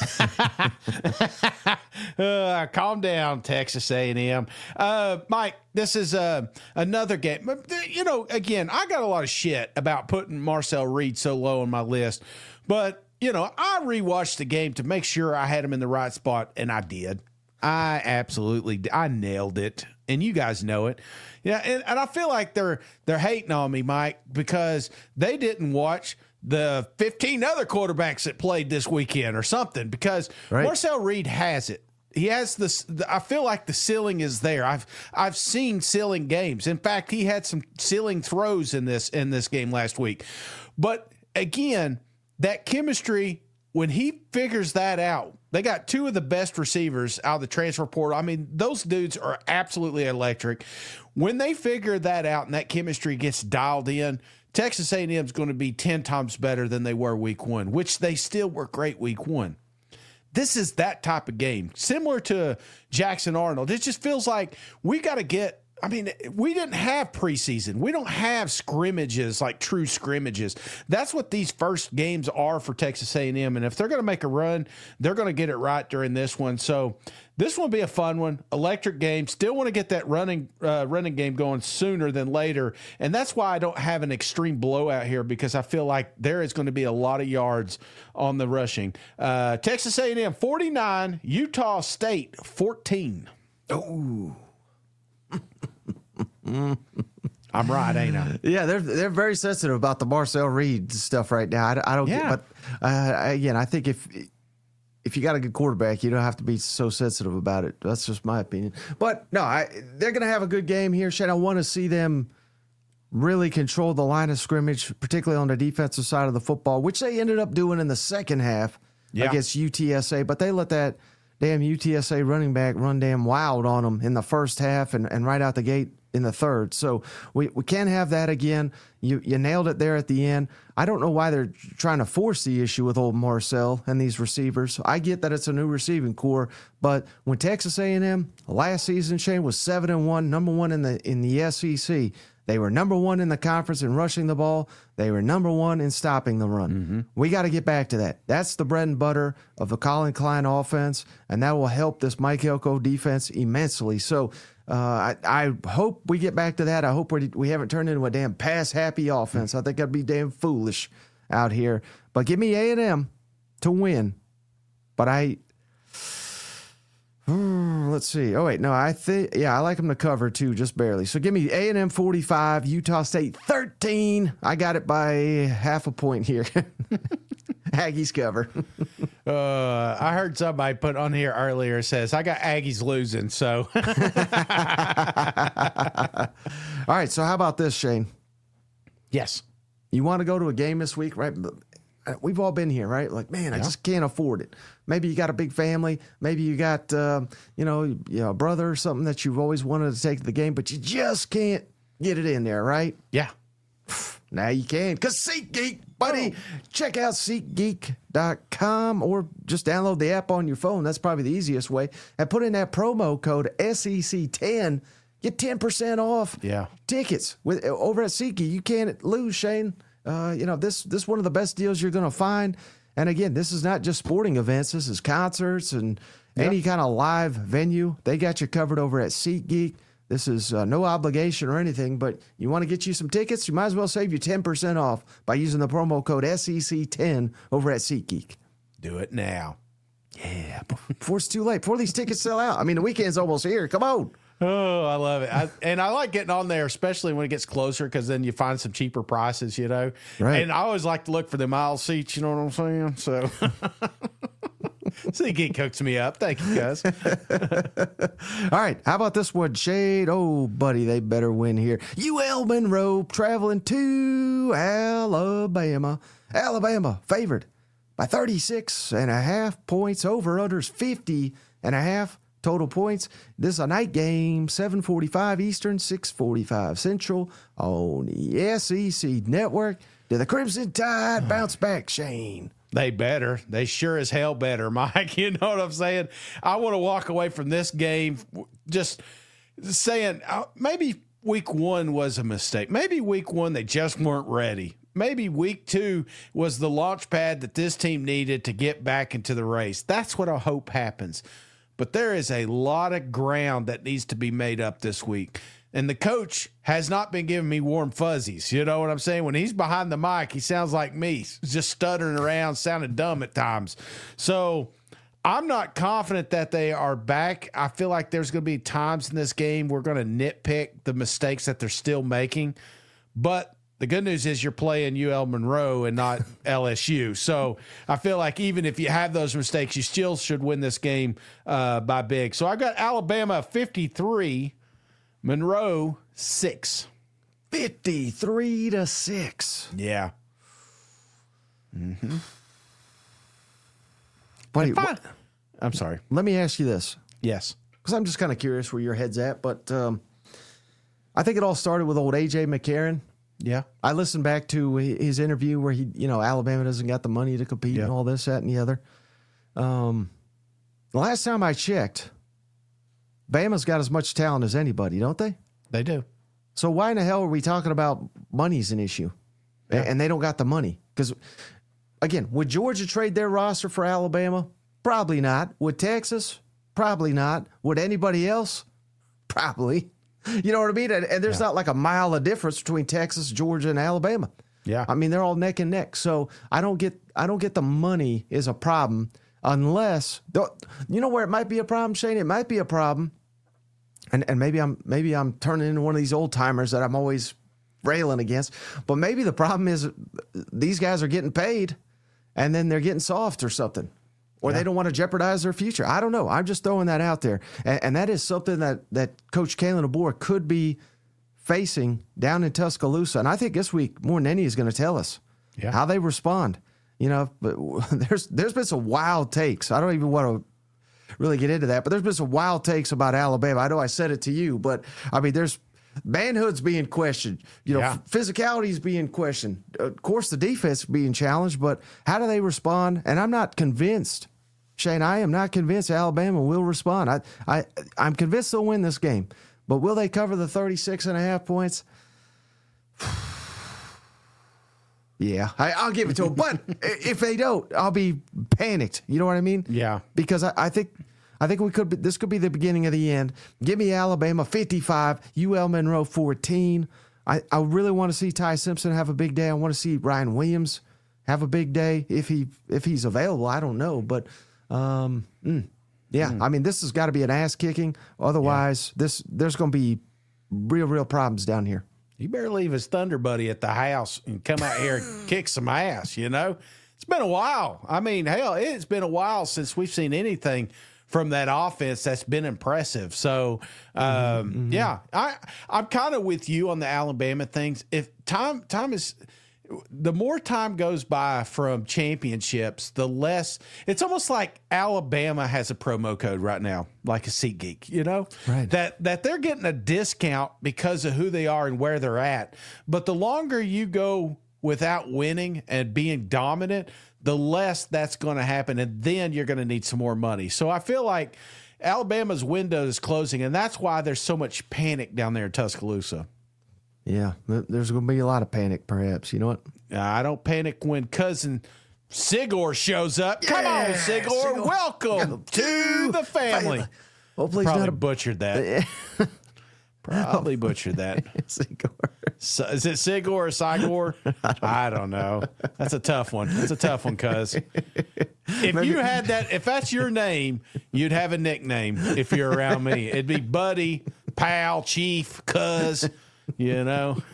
uh, calm down, Texas A and M. Uh, Mike, this is uh, another game. You know, again, I got a lot of shit about putting Marcel Reed so low on my list. But, you know, I rewatched the game to make sure I had him in the right spot, and I did. I absolutely – I nailed it, and you guys know it. Yeah, and, and I feel like they're they're hating on me, Mike, because they didn't watch the fifteen other quarterbacks that played this weekend or something, because right. Marcel Reed has it. He has this. I feel like the ceiling is there. I've I've seen ceiling games. In fact, he had some ceiling throws in this in this game last week. But again, that chemistry, when he figures that out, they got two of the best receivers out of the transfer portal. I mean, those dudes are absolutely electric. When they figure that out and that chemistry gets dialed in, Texas A and M is going to be ten times better than they were week one, which they still were great week one. This is that type of game, similar to Jackson Arnold. It just feels like we got to get I mean, we didn't have preseason. We don't have scrimmages, like true scrimmages. That's what these first games are for Texas A and M. And if they're going to make a run, they're going to get it right during this one. So this will be a fun one, electric game. Still want to get that running uh, running game going sooner than later. And that's why I don't have an extreme blowout here, because I feel like there is going to be a lot of yards on the rushing. Uh, Texas A and M forty-nine, Utah State fourteen. Oh. I'm right, ain't I? Yeah, they're they're very sensitive about the Marcel Reed stuff right now. I, I don't Yeah. get, but uh, again, I think if if you got a good quarterback, you don't have to be so sensitive about it. That's just my opinion. But no, I, they're going to have a good game here, Shane. I want to see them really control the line of scrimmage, particularly on the defensive side of the football, which they ended up doing in the second half Yeah. against U T S A. But they let that damn U T S A running back run damn wild on them in the first half and, and right out the gate in the third. So we, we can't have that again. You you nailed it there at the end. I don't know why they're trying to force the issue with old Marcel and these receivers. I get that it's a new receiving core, but when Texas A and M last season, Shane, was seven and one, number one in the in the S E C. They were number one in the conference in rushing the ball. They were number one in stopping the run. Mm-hmm. We got to get back to that. That's the bread and butter of the Colin Klein offense, and that will help this Mike Elko defense immensely. So uh, I, I hope we get back to that. I hope we we haven't turned into a damn pass-happy offense. I think that'd be damn foolish out here. But give me A and M to win. But I... Let's see. Oh, wait. No, I think, yeah, I like them to cover too, just barely. So give me A and M forty-five, Utah State thirteen. I got it by half a point here. Aggies cover. Uh, I heard somebody put on here earlier, says, I got Aggies losing. So, All right. So how about this, Shane? yes. You want to go to a game this week, right? We've all been here, right? Like, man, I Yeah. just can't afford it. Maybe you got a big family. Maybe you got, uh, you know, you know, a brother or something that you've always wanted to take to the game, but you just can't get it in there, right? Yeah. Now you can, because SeatGeek, buddy. Check out SeatGeek dot com or just download the app on your phone. That's probably the easiest way. And put in that promo code S E C ten. Get ten percent off Yeah. tickets with over at SeatGeek. You can't lose, Shane. Uh, you know, this this is one of the best deals you're going to find. And again, this is not just sporting events. This is concerts and Yeah. any kind of live venue. They got you covered over at SeatGeek. This is uh, no obligation or anything, but you want to get you some tickets, you might as well save you ten percent off by using the promo code S E C ten over at SeatGeek. Do it now. Yeah, before it's too late, before these tickets sell out. I mean, the weekend's almost here. Come on. Oh, I love it. I, and I like getting on there, especially when it gets closer, because then you find some cheaper prices, you know. Right. And I always like to look for them aisle seats, you know what I'm saying? So, SeatGeek hooks me up. Thank you, guys. All right, how about this one, Shade? Oh, buddy, they better win here. U L Monroe traveling to Alabama. Alabama favored by thirty-six and a half points. Over unders fifty and a half total points. This is a night game, seven forty-five Eastern, six forty-five Central on the S E C Network. Did the Crimson Tide bounce back, Shane? They better. They sure as hell better, Mike. You know what I'm saying? I want to walk away from this game just saying uh, maybe week one was a mistake. Maybe week one they just weren't ready. Maybe week two was the launch pad that this team needed to get back into the race. That's what I hope happens. But there is a lot of ground that needs to be made up this week. And the coach has not been giving me warm fuzzies. You know what I'm saying? When he's behind the mic, he sounds like me, just stuttering around, sounding dumb at times. So I'm not confident that they are back. I feel like there's going to be times in this game we're going to nitpick the mistakes that they're still making. But the good news is you're playing U L Monroe and not L S U. So I feel like even if you have those mistakes, you still should win this game uh, by big. So I got Alabama fifty-three, Monroe six. fifty-three to six. Yeah. Mm-hmm. Buddy, Fine. I'm sorry. let me ask you this, Yes. because I'm just kind of curious where your head's at. But um, I think it all started with old A J McCarron. Yeah. I listened back to his interview where he, you know, Alabama doesn't got the money to compete Yeah. and all this, that, and the other. Um, the last time I checked, Bama's got as much talent as anybody, don't they? They do. So why in the hell are we talking about money's an issue? Yeah. And they don't got the money? Because, again, would Georgia trade their roster for Alabama? Probably not. Would Texas? Probably not. Would anybody else? Probably. You know what I mean? And, and there's Yeah. not like a mile of difference between Texas, Georgia, and Alabama. Yeah. I mean, they're all neck and neck. So I don't get I don't get the money is a problem unless, you know where it might be a problem, Shane? It might be a problem. And and maybe I'm maybe I'm turning into one of these old timers that I'm always railing against. But maybe the problem is these guys are getting paid and then they're getting soft or something. Or Yeah. they don't want to jeopardize their future. I don't know. I'm just throwing that out there. And, and that is something that, that Coach Kalen DeBoer could be facing down in Tuscaloosa. And I think this week, more than any, is going to tell us Yeah. how they respond. You know, but there's there's been some wild takes. I don't even want to really get into that, but there's been some wild takes about Alabama. I know I said it to you, but I mean, there's manhood's being questioned. You know, Yeah. physicality is being questioned. Of course, the defense being challenged, but how do they respond? And I'm not convinced, Shane, I am not convinced Alabama will respond. I, I, I'm convinced they'll win this game, but will they cover the thirty-six and a half points? Yeah, I, I'll give it to them. But if they don't, I'll be panicked. You know what I mean? Yeah. Because I, I think I think we could be, this could be the beginning of the end. Give me Alabama fifty-five, U L Monroe fourteen. I, I really want to see Ty Simpson have a big day. I want to see Ryan Williams have a big day if he if he's available. I don't know, but um, mm, yeah, mm. I mean this has got to be an ass kicking. Otherwise, yeah. this there's going to be real real problems down here. You better leave his Thunder buddy at the house and come out here and kick some ass, you know? It's been a while. I mean, hell, it's been a while since we've seen anything from that offense that's been impressive. So, um, mm-hmm. yeah, I, I'm kind of with you on the Alabama things. If time, time is... The more time goes by from championships, the less it's almost like Alabama has a promo code right now, like a SeatGeek, you know, right. that, that they're getting a discount because of who they are and where they're at. But the longer you go without winning and being dominant, the less that's going to happen. And then you're going to need some more money. So I feel like Alabama's window is closing, and that's why there's so much panic down there in Tuscaloosa. Yeah, there's going to be a lot of panic, perhaps. You know what? I don't panic when cousin Sigor shows up. Come yeah, on, Sigor. Sigor. Welcome to the family. Hopefully, Probably he's not a butchered that. Probably butchered that. Sigor. So, is it Sigor or Sigor? I don't, I don't know. That's a tough one. That's a tough one, cuz. If Maybe. you had that, if that's your name, you'd have a nickname if you're around me. It'd be Buddy, Pal, Chief, Cuz. You know,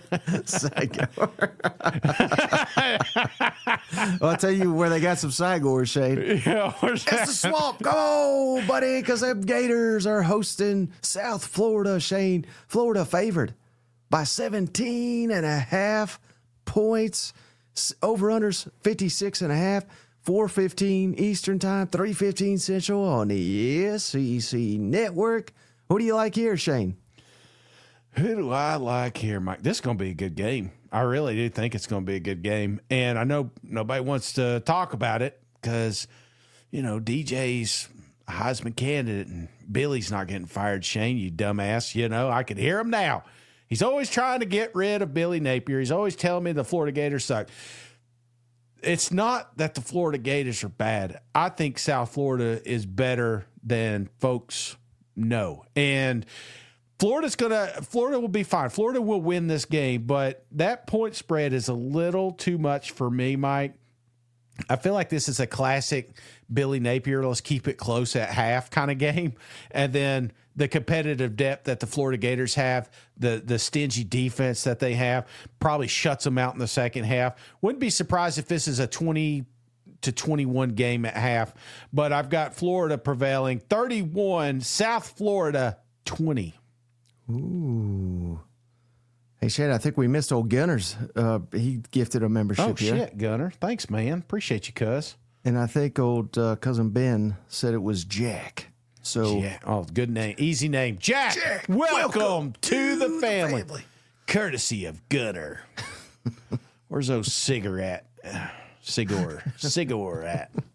well, I'll tell you where they got some Sigors, Shane. Yeah, it's the swamp. Go, buddy, because them Gators are hosting South Florida, Shane. Florida favored by seventeen and a half points. Over-unders fifty-six and a half. four fifteen Eastern Time, three fifteen Central on the S E C Network. Who do you like here, Shane? Who do I like here, Mike? This is going to be a good game. I really do think it's going to be a good game. And I know nobody wants to talk about it because, you know, D J's a Heisman candidate and Billy's not getting fired, Shane, you dumbass. You know, I could hear him now. He's always trying to get rid of Billy Napier. He's always telling me the Florida Gators suck. It's not that the Florida Gators are bad. I think South Florida is better than folks know. And Florida's gonna. Florida will be fine. Florida will win this game, but that point spread is a little too much for me, Mike. I feel like this is a classic Billy Napier, let's keep it close at half kind of game, and then the competitive depth that the Florida Gators have, the the stingy defense that they have, probably shuts them out in the second half. Wouldn't be surprised if this is a twenty to twenty-one game at half, but I've got Florida prevailing, thirty-one, South Florida twenty. Ooh. Hey, Shane, I think we missed old Gunner's. Uh, he gifted a membership oh, here. Oh, shit, Gunner. Thanks, man. Appreciate you, cuz. And I think old uh, cousin Ben said it was Jack. So, Jack. Oh, good name. Easy name. Jack, Jack welcome, welcome to, to the, family. the family. Courtesy of Gunner. Where's those cigarette? Sigor. Sigor at?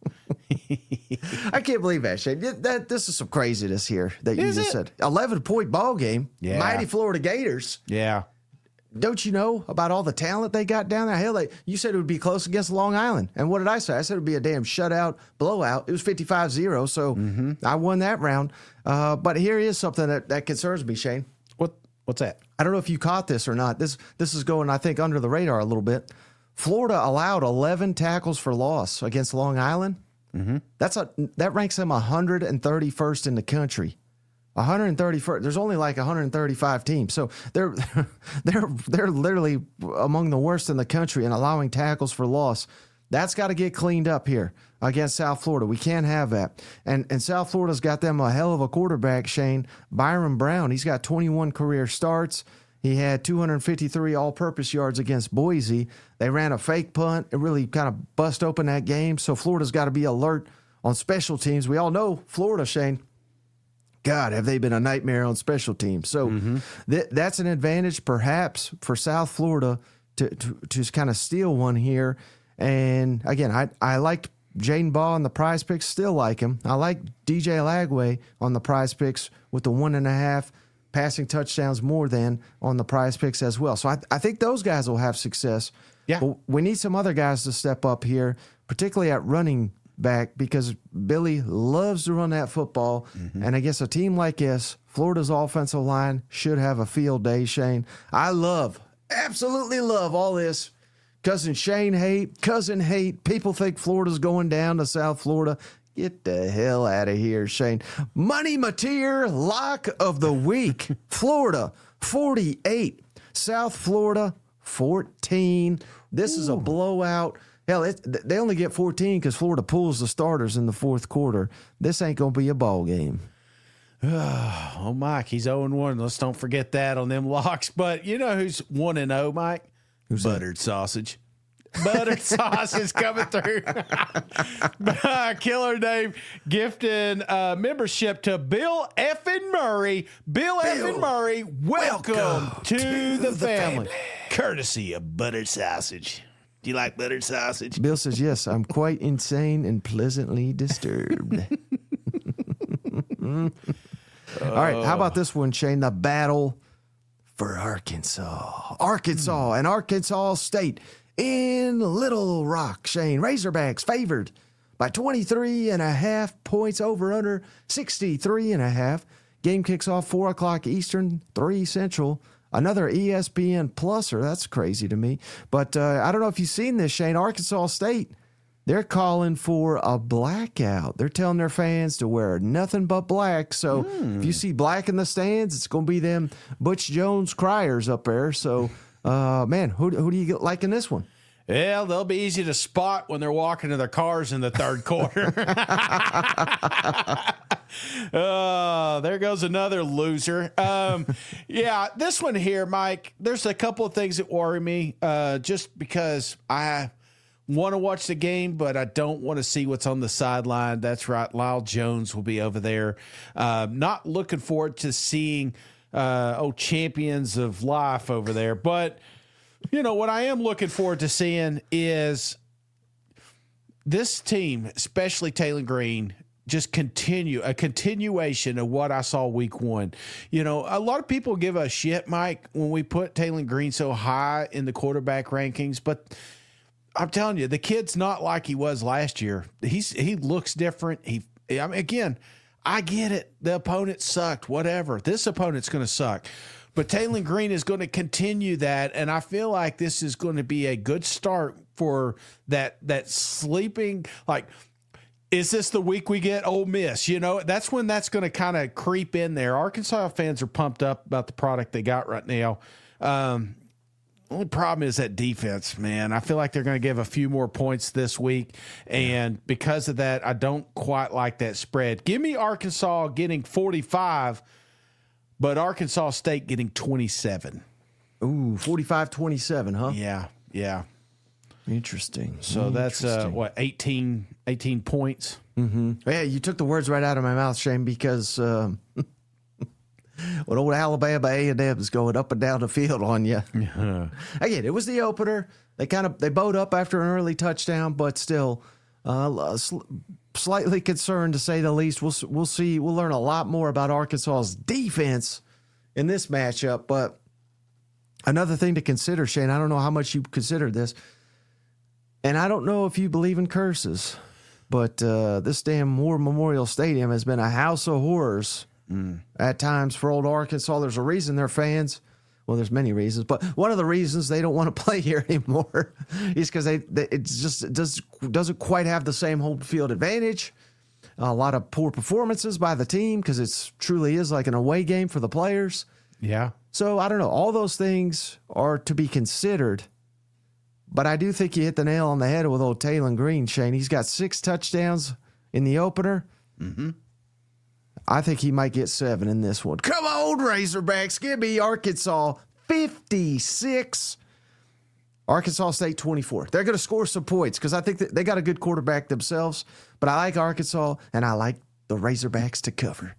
I can't believe that, Shane. That, this is some craziness here that you Is just it? said. eleven-point ball game. Yeah. Mighty Florida Gators. Yeah. Don't you know about all the talent they got down there? Hell, they, you said it would be close against Long Island. And what did I say? I said it would be a damn shutout, blowout. It was fifty-five zero, so Mm-hmm. I won that round. Uh, but here is something that, that concerns me, Shane. What? What's that? I don't know if you caught this or not. This this is going, I think, under the radar a little bit. Florida allowed eleven tackles for loss against Long Island. Mm-hmm. That's a that ranks them one hundred thirty-first in the country. one hundred thirty-first. There's only like one hundred thirty-five teams, so they're they're they're literally among the worst in the country in allowing tackles for loss. That's got to get cleaned up here against South Florida. We can't have that. And and South Florida's got them a hell of a quarterback, Shane. Byron Brown. He's got twenty-one career starts. He had two hundred fifty-three all-purpose yards against Boise. They ran a fake punt. It really kind of bust open that game. So Florida's got to be alert on special teams. We all know Florida, Shane. God, have they been a nightmare on special teams. So mm-hmm. th- that's an advantage perhaps for South Florida to, to, to kind of steal one here. And again, I, I liked Jaden Ball on the prize picks, still like him. I like D J Lagway on the prize picks with the one and a half passing touchdowns more than on the prize picks as well. So I, I think those guys will have success. Yeah. But we need some other guys to step up here, particularly at running back, because Billy loves to run that football. Mm-hmm. And I guess a team like this, Florida's offensive line should have a field day, Shane. I love, absolutely love all this Cousin Shane hate, cousin hate. People think Florida's going down to South Florida. Get the hell out of here, Shane. Money Mateer lock of the week. Florida, forty-eight. South Florida, fourteen. This Ooh. Is a blowout. Hell, it, they only get fourteen because Florida pulls the starters in the fourth quarter. This ain't going to be a ball game. Oh, Mike, he's oh and one. Let's don't forget that on them locks. But you know who's one and oh, Mike? Who's Buttered that? Sausage. Buttered sausage coming through. Killer Dave gifting uh, membership to Bill Effin Murray. Bill, Bill Effin Murray, welcome, welcome to, to the, the family. family. Courtesy of Buttered Sausage. Do you like buttered sausage? Bill says, yes, I'm quite insane and pleasantly disturbed. All right, how about this one, Shane? The battle for Arkansas. Arkansas and Arkansas State in Little Rock, Shane. Razorbacks favored by twenty-three and a half points, over under sixty-three and a half. Game kicks off four o'clock Eastern, three Central. Another E S P N pluser. That's crazy to me. But uh, I don't know if you've seen this, Shane. Arkansas State, they're calling for a blackout. They're telling their fans to wear nothing but black. So mm. if you see black in the stands, it's going to be them Butch Jones criers up there. So, uh, man, who, who do you get like in this one? Well, they'll be easy to spot when they're walking to their cars in the third quarter. Oh, there goes another loser. Um, yeah, this one here, Mike, there's a couple of things that worry me uh, just because I want to watch the game, but I don't want to see what's on the sideline. That's right. Lyle Jones will be over there. Uh, not looking forward to seeing, uh, oh, champions of life over there. But, you know, what I am looking forward to seeing is this team, especially Taylor Green, just continue a continuation of what I saw week one. You know, a lot of people give us shit, Mike, when we put Taylor Green so high in the quarterback rankings, but I'm telling you, the kid's not like he was last year. He's he looks different. He, I mean, again, I get it. The opponent sucked, whatever. This opponent's going to suck. But Taylor Green is going to continue that, and I feel like this is going to be a good start for that that sleeping, like, is this the week we get Ole Miss? You know, that's when that's going to kind of creep in there. Arkansas fans are pumped up about the product they got right now. Um, only problem is that defense, man. I feel like they're going to give a few more points this week, and because of that, I don't quite like that spread. Give me Arkansas getting forty-five, but Arkansas State getting twenty-seven. Ooh, forty-five twenty-seven, huh? Yeah, yeah. Interesting. So that's, uh, what, eighteen, eighteen points? Mm-hmm. Yeah, you took the words right out of my mouth, Shane, because um, when old Alabama A and M is going up and down the field on you. Yeah. Again, it was the opener. They kind of they bowed up after an early touchdown, but still, uh, slightly concerned, to say the least. We'll we'll see. We'll learn a lot more about Arkansas's defense in this matchup. But another thing to consider, Shane, I don't know how much you consider this, and I don't know if you believe in curses, but uh, this damn War Memorial Stadium has been a house of horrors mm. at times for old Arkansas. There's a reason their fans, well, there's many reasons, but one of the reasons they don't want to play here anymore is because they, they it just it does, doesn't quite have the same home field advantage. A lot of poor performances by the team because it truly is like an away game for the players. Yeah. So I don't know. All those things are to be considered. But I do think you hit the nail on the head with old Taylon Green, Shane. He's got six touchdowns in the opener. Mm-hmm. I think he might get seven in this one. Come on, Razorbacks. Give me Arkansas fifty-six. Arkansas State twenty-four. They're going to score some points because I think that they got a good quarterback themselves. But I like Arkansas, and I like the Razorbacks to cover.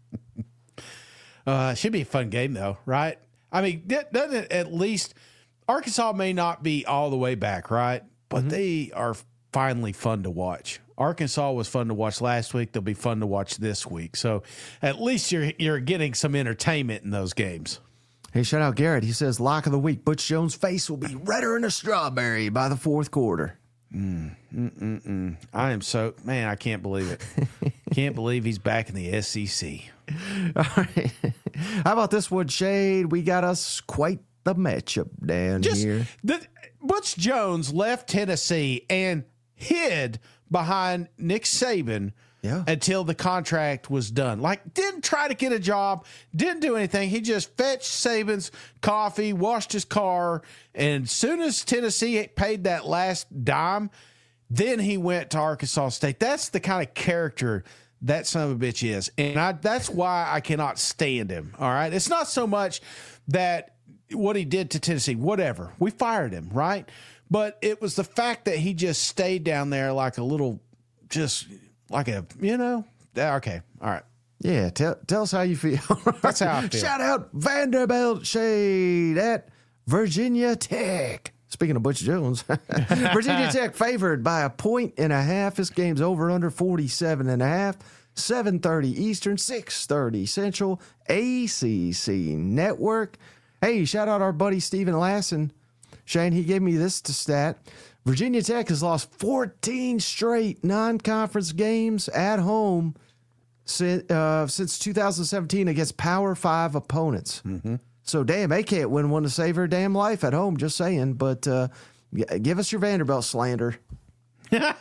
uh, should be a fun game, though, right? I mean, doesn't it at least – Arkansas may not be all the way back, right? But mm-hmm. they are finally fun to watch. Arkansas was fun to watch last week. They'll be fun to watch this week. So at least you're you're getting some entertainment in those games. Hey, shout out Garrett. He says, lock of the week, Butch Jones' face will be redder than a strawberry by the fourth quarter. Mm, mm, mm, mm. I am so, man, I can't believe it. Can't believe he's back in the S E C. All right. How about this one, Shade? We got us quite the matchup down Just here. The, Butch Jones left Tennessee and hid behind Nick Saban yeah. until the contract was done. Like, didn't try to get a job, didn't do anything. He just fetched Saban's coffee, washed his car, and as soon as Tennessee paid that last dime, then he went to Arkansas State. That's the kind of character that son of a bitch is. And I, that's why I cannot stand him, all right? It's not so much that what he did to Tennessee, whatever. We fired him, right? But it was the fact that he just stayed down there like a little, just like a, you know, okay, all right. Yeah, tell tell us how you feel. That's how I feel. Shout out Vanderbilt Shade at Virginia Tech. Speaking of Butch Jones, Virginia Tech favored by a point and a half. This game's over under forty-seven and a half. seven thirty Eastern, six thirty Central, A C C Network. Hey, shout out our buddy Steven Lassen. Shane, he gave me this to stat. Virginia Tech has lost fourteen straight non-conference games at home since, uh, since two thousand seventeen against Power Five opponents. Mm-hmm. So, damn, they can't win one to save her damn life at home, just saying. But uh, give us your Vanderbilt slander. well,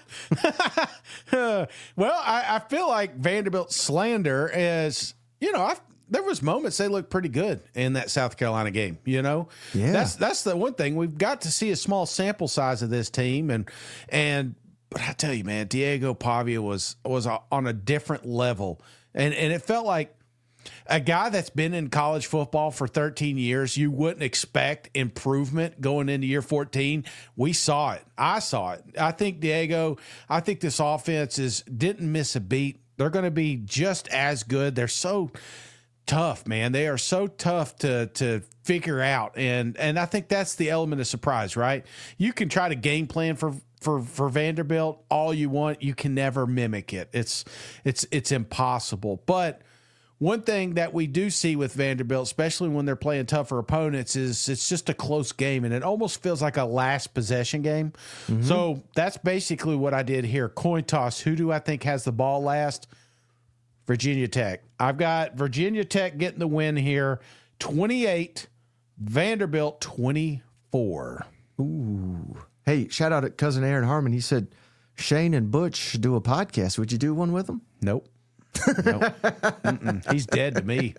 I, I feel like Vanderbilt slander is, you know, I've there was moments they looked pretty good in that South Carolina game, you know? Yeah. That's that's the one thing. We've got to see a small sample size of this team. And, and but I tell you, man, Diego Pavia was was on a different level. And, and it felt like a guy that's been in college football for thirteen years, you wouldn't expect improvement going into year fourteen. We saw it. I saw it. I think Diego, I think this offense is didn't miss a beat. They're going to be just as good. They're so tough, man. They are so tough to to figure out, and and I think that's the element of surprise, right? You can try to game plan for for for Vanderbilt all you want, you can never mimic it. It's it's it's impossible. But one thing that we do see with Vanderbilt, especially when they're playing tougher opponents, is it's just a close game, and it almost feels like a last possession game. Mm-hmm. So that's basically what I did here. Coin toss. Who do I think has the ball last? Virginia Tech. I've got Virginia Tech getting the win here, twenty-eight, Vanderbilt twenty-four. Ooh. Hey, shout out at cousin Aaron Harmon. He said, Shane and Butch should do a podcast. Would you do one with them? Nope. Nope. He's dead to me.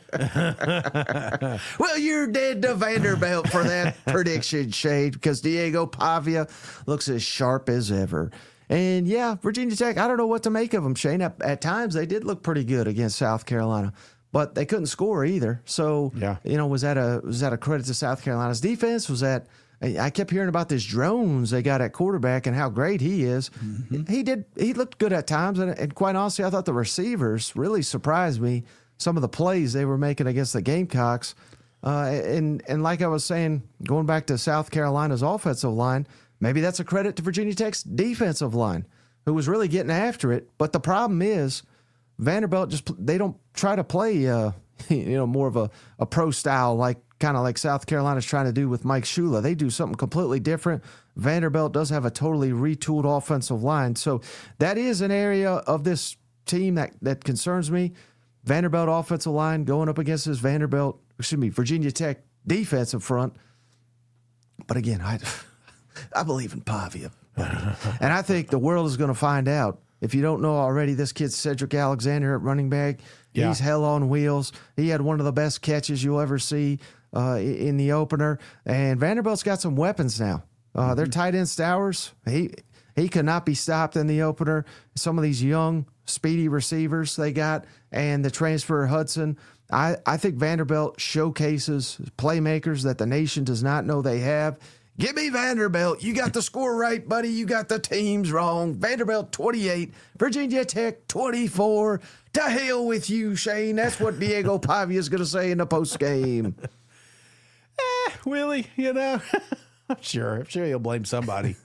Well, you're dead to Vanderbilt for that prediction, Shade, because Diego Pavia looks as sharp as ever. And, yeah, Virginia Tech, I don't know what to make of them, Shane. At, at times, they did look pretty good against South Carolina, but they couldn't score either. So, yeah. you know, was that a was that a credit to South Carolina's defense? Was that – I kept hearing about this Drones they got at quarterback and how great he is. Mm-hmm. He did – he looked good at times, and, and quite honestly, I thought the receivers really surprised me, some of the plays they were making against the Gamecocks. Uh, and, and like I was saying, going back to South Carolina's offensive line – maybe that's a credit to Virginia Tech's defensive line. who was really getting after it. But the problem is Vanderbilt just they don't try to play uh, you know more of a, a pro style like kind of like South Carolina's trying to do with Mike Shula. They do something completely different. Vanderbilt does have a totally retooled offensive line. So that is an area of this team that, that concerns me. Vanderbilt offensive line going up against this Vanderbilt, excuse me, Virginia Tech defensive front. But again, I I believe in Pavia, buddy. And I think the world is going to find out. If you don't know already, this kid's Cedric Alexander at running back. Yeah. He's hell on wheels. He had one of the best catches you'll ever see uh, in the opener. And Vanderbilt's got some weapons now. Uh, their tight end Stowers, he he could not be stopped in the opener. Some of these young, speedy receivers they got, and the transfer Hudson. I, I think Vanderbilt showcases playmakers that the nation does not know they have. Give me Vanderbilt. You got the score right, buddy. You got the teams wrong. Vanderbilt twenty-eight, Virginia Tech twenty-four. To hell with you, Shane. That's what Diego Pavia is going to say in the postgame. Eh, Willie, you know, I'm sure. I'm sure he'll blame somebody.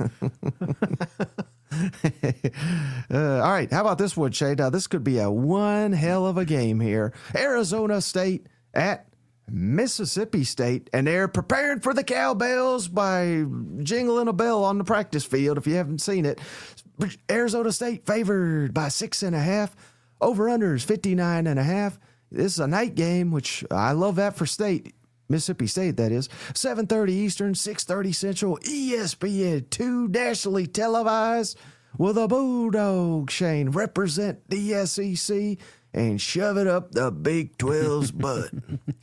uh, all right. How about this one, Shane? Now, this could be a one hell of a game here. Arizona State at Mississippi State, and they're preparing for the cowbells by jingling a bell on the practice field. If you haven't seen it, Arizona State favored by six and a half. Over-unders fifty-nine and a half. This is a night game, which I love that for State. Mississippi State, that is. seven thirty Eastern, six thirty Central, E S P N two, nationally televised. Will the Bulldogs, Shane, represent the S E C and shove it up the Big twelve's butt?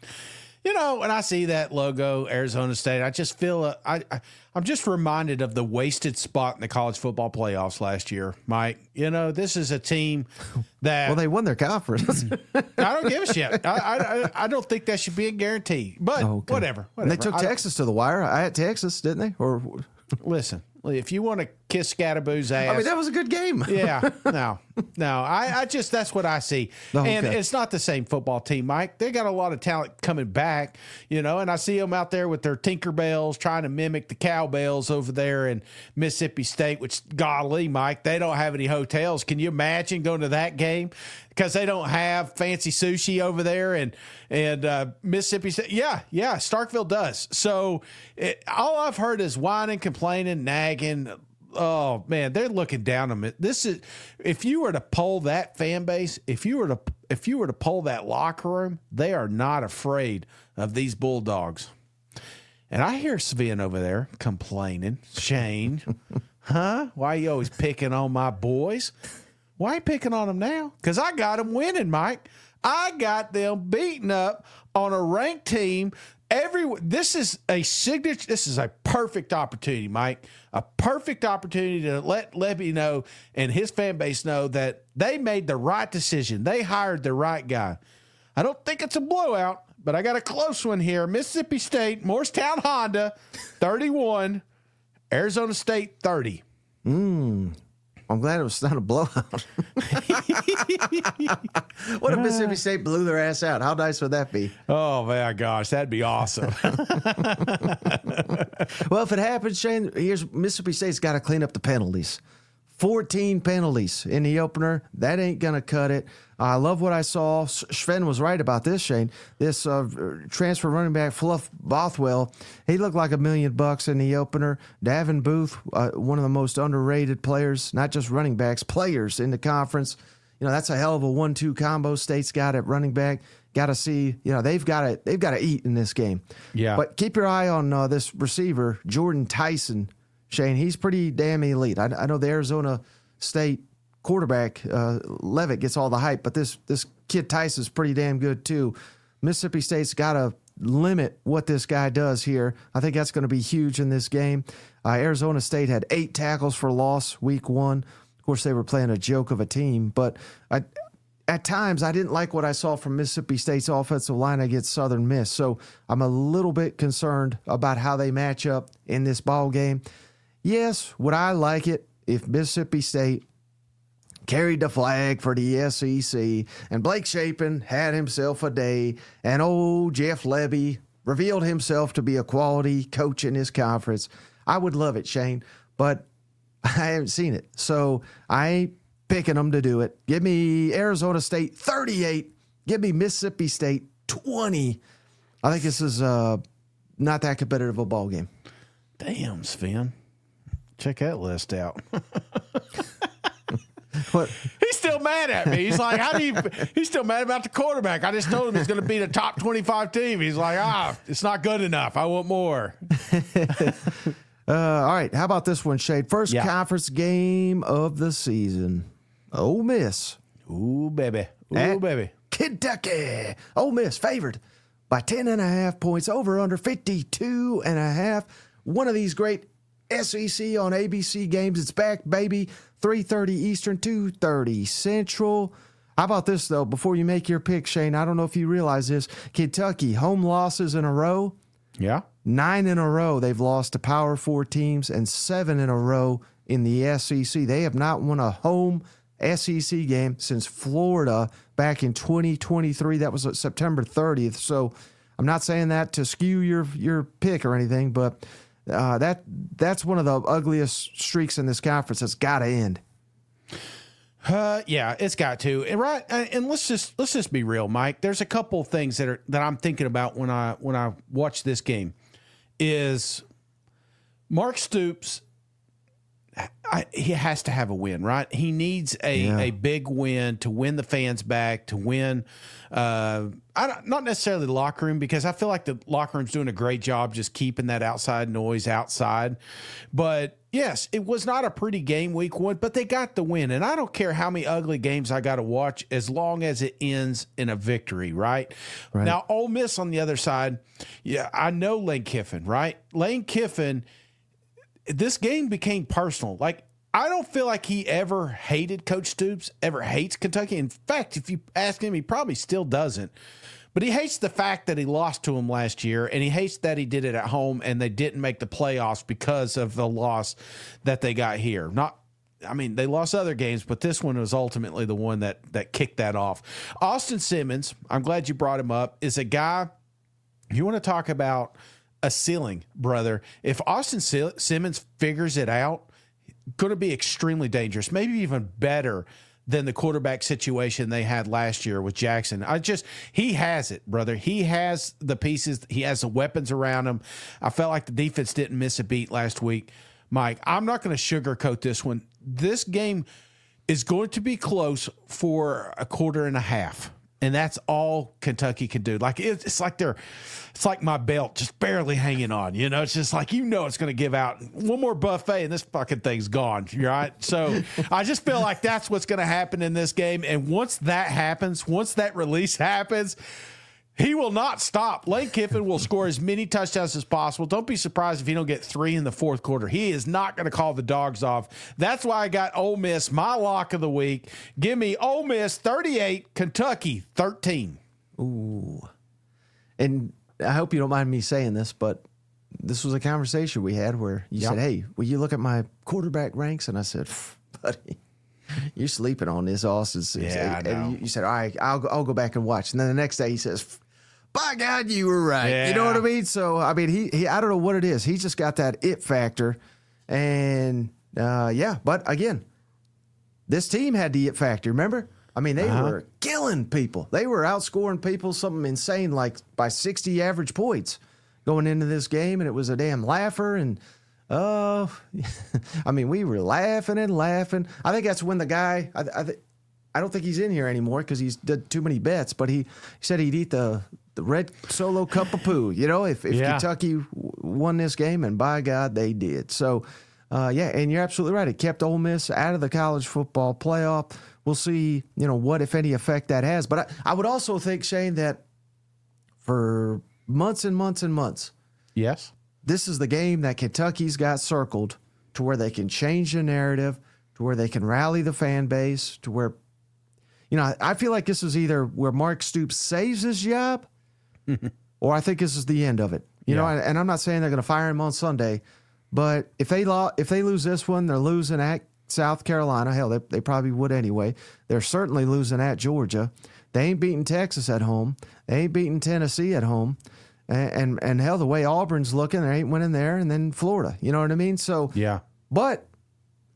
You know, when I see that logo, Arizona State, I just feel uh, I, I I'm just reminded of the wasted spot in the college football playoffs last year, Mike. You know, this is a team that well, they won their conference. I don't give a shit. I, I I don't think that should be a guarantee. But Oh, okay. whatever, whatever. And they took I- Texas to the wire. I had Texas, didn't they? Or Listen, if you want to kiss Scatterboo's ass, I mean, that was a good game. yeah, no, no. I, I just that's what I see, Oh, and okay. it's not the same football team, Mike. They got a lot of talent coming back, you know, and I see them out there with their Tinkerbells trying to mimic the cowbells over there in Mississippi State. Which, golly, Mike, they don't have any hotels. Can you imagine going to that game? Because they don't have fancy sushi over there, and and uh, Mississippi State, yeah, yeah, Starkville does. So it, all I've heard is whining, complaining, nagging. Oh man, they're looking down on it. This is if you were to poll that fan base, if you were to if you were to poll that locker room, they are not afraid of these Bulldogs. And I hear Sven over there complaining, Shane, huh? Why are you always picking on my boys? Why ain't picking on them now? Because I got them winning, Mike. I got them beating up on a ranked team. Every this is a signature. This is a perfect opportunity, Mike. A perfect opportunity to let Lebby know and his fan base know that they made the right decision. They hired the right guy. I don't think it's a blowout, but I got a close one here. Mississippi State, Morristown Honda, thirty-one. Arizona State, thirty. Mm. I'm glad it was not a blowout. What if Mississippi State blew their ass out? How nice would that be? Oh, my gosh, that'd be awesome. Well, if it happens, Shane, here's Mississippi State's got to clean up the penalties. fourteen penalties in the opener. That ain't going to cut it. I love what I saw. Sven was right about this, Shane. This uh, transfer running back, Fluff Bothwell, he looked like a million bucks in the opener. Davin Booth, uh, one of the most underrated players, not just running backs, players in the conference. You know, that's a hell of a one two combo State's got at running back. Got to see, you know, they've got to they've got to eat in this game. Yeah. But keep your eye on uh, this receiver, Jordan Tyson. Shane, he's pretty damn elite. I, I know the Arizona State quarterback, uh, Levitt, gets all the hype, but this this kid Tyson's pretty damn good too. Mississippi State's got to limit what this guy does here. I think that's going to be huge in this game. Uh, Arizona State had eight tackles for loss week one. Of course, they were playing a joke of a team, but I, at times I didn't like what I saw from Mississippi State's offensive line against Southern Miss. So I'm a little bit concerned about how they match up in this ball game. Yes, would I like it if Mississippi State carried the flag for the S E C and Blake Shapen had himself a day and old Jeff Lebby revealed himself to be a quality coach in his conference? I would love it, Shane. But I haven't seen it. So I ain't picking them to do it. Give me Arizona State thirty-eight. Give me Mississippi State twenty. I think this is uh, not that competitive a ball game. Damn, Sven. Check that list out. What? He's still mad at me. He's like, how do you, he's still mad about the quarterback. I just told him he's going to beat a top twenty-five team. He's like, ah, it's not good enough. I want more. uh, all right. How about this one, Shade? First Yeah. conference game of the season. Ole Miss. Ooh, baby. Ooh, At baby. Kentucky. Ole Miss favored by ten and a half points, over under fifty-two and a half. One of these great S E C on A B C games. It's back, baby. three thirty Eastern, two thirty Central. How about this, though? Before you make your pick, Shane, I don't know if you realize this. Kentucky, home losses in a row. Yeah. Nine in a row they've lost to Power Four teams, and seven in a row in the S E C. They have not won a home S E C game since Florida back in twenty twenty-three. That was September thirtieth. So I'm not saying that to skew your your pick or anything, but uh, that that's one of the ugliest streaks in this conference. That's got to end. Uh, yeah, it's got to. And right, and let's just let's just be real, Mike. There's a couple of things that are that I'm thinking about when I when I watch this game. Is Mark Stoops? I, he has to have a win, right? He needs a, Yeah. a big win to win the fans back, to win. Uh, I don't, not necessarily the locker room, because I feel like the locker room's doing a great job just keeping that outside noise outside. But yes, it was not a pretty game week one, but they got the win. And I don't care how many ugly games I got to watch as long as it ends in a victory, right? Right. Now, Ole Miss on the other side, yeah, I know Lane Kiffin, right? Lane Kiffin, this game became personal. Like, I don't feel like he ever hated Coach Stoops, ever hates Kentucky. In fact, if you ask him, he probably still doesn't. But he hates the fact that he lost to him last year, and he hates that he did it at home and they didn't make the playoffs because of the loss that they got here. Not, I mean, they lost other games, but this one was ultimately the one that that kicked that off. Austin Simmons, I'm glad you brought him up, is a guy, you want to talk about a ceiling, brother. If Austin Simmons figures it out, going to be extremely dangerous, maybe even better than the quarterback situation they had last year with Jackson. I just, he has it, brother. He has the pieces. He has the weapons around him. I felt like the defense didn't miss a beat last week. Mike, I'm not going to sugarcoat this one. This game is going to be close for a quarter and a half. And that's all Kentucky can do. Like, it's, it's like they're, it's like my belt just barely hanging on. You know, it's just like, you know, it's going to give out one more buffet and this fucking thing's gone. Right. So I just feel like that's what's going to happen in this game. And once that happens, once that release happens, he will not stop. Lane Kiffin will score as many touchdowns as possible. Don't be surprised if he don't get three in the fourth quarter. He is not going to call the dogs off. That's why I got Ole Miss, my lock of the week. Give me Ole Miss thirty-eight, Kentucky thirteen. Ooh. And I hope you don't mind me saying this, but this was a conversation we had where you Yeah. said, hey, will you look at my quarterback ranks? And I said, buddy, you're sleeping on this, Austin. Yeah, I know. And you, you said, all right, I'll, go- I'll go back and watch. And then the next day he says, by God, you were right. Yeah. You know what I mean? So, I mean, he, he, I don't know what it is. He's just got that it factor. And, uh, yeah, but again, this team had the it factor, remember? I mean, they Uh-huh. were killing people. They were outscoring people something insane, like by sixty average points going into this game, and it was a damn laugher. And, oh, I mean, we were laughing and laughing. I think that's when the guy, I, I, th- I don't think he's in here anymore because he's did too many bets, but he, he said he'd eat the, the red solo cup of poo, you know, if, if Yeah. Kentucky w- won this game, and by God, they did. So, uh, yeah, and you're absolutely right. It kept Ole Miss out of the college football playoff. We'll see, you know, what, if any, effect that has. But I, I would also think, Shane, that for months and months and months, Yes. this is the game that Kentucky's got circled to where they can change the narrative, to where they can rally the fan base, to where, you know, I feel like this is either where Mark Stoops saves his job or I think this is the end of it. You know, Yeah. and, and I'm not saying they're going to fire him on Sunday, but if they lo- if they lose this one, they're losing at South Carolina. Hell, they, they probably would anyway. They're certainly losing at Georgia. They ain't beating Texas at home. They ain't beating Tennessee at home. And, and, and hell, the way Auburn's looking, they ain't winning there. And then Florida. You know what I mean? So, Yeah. but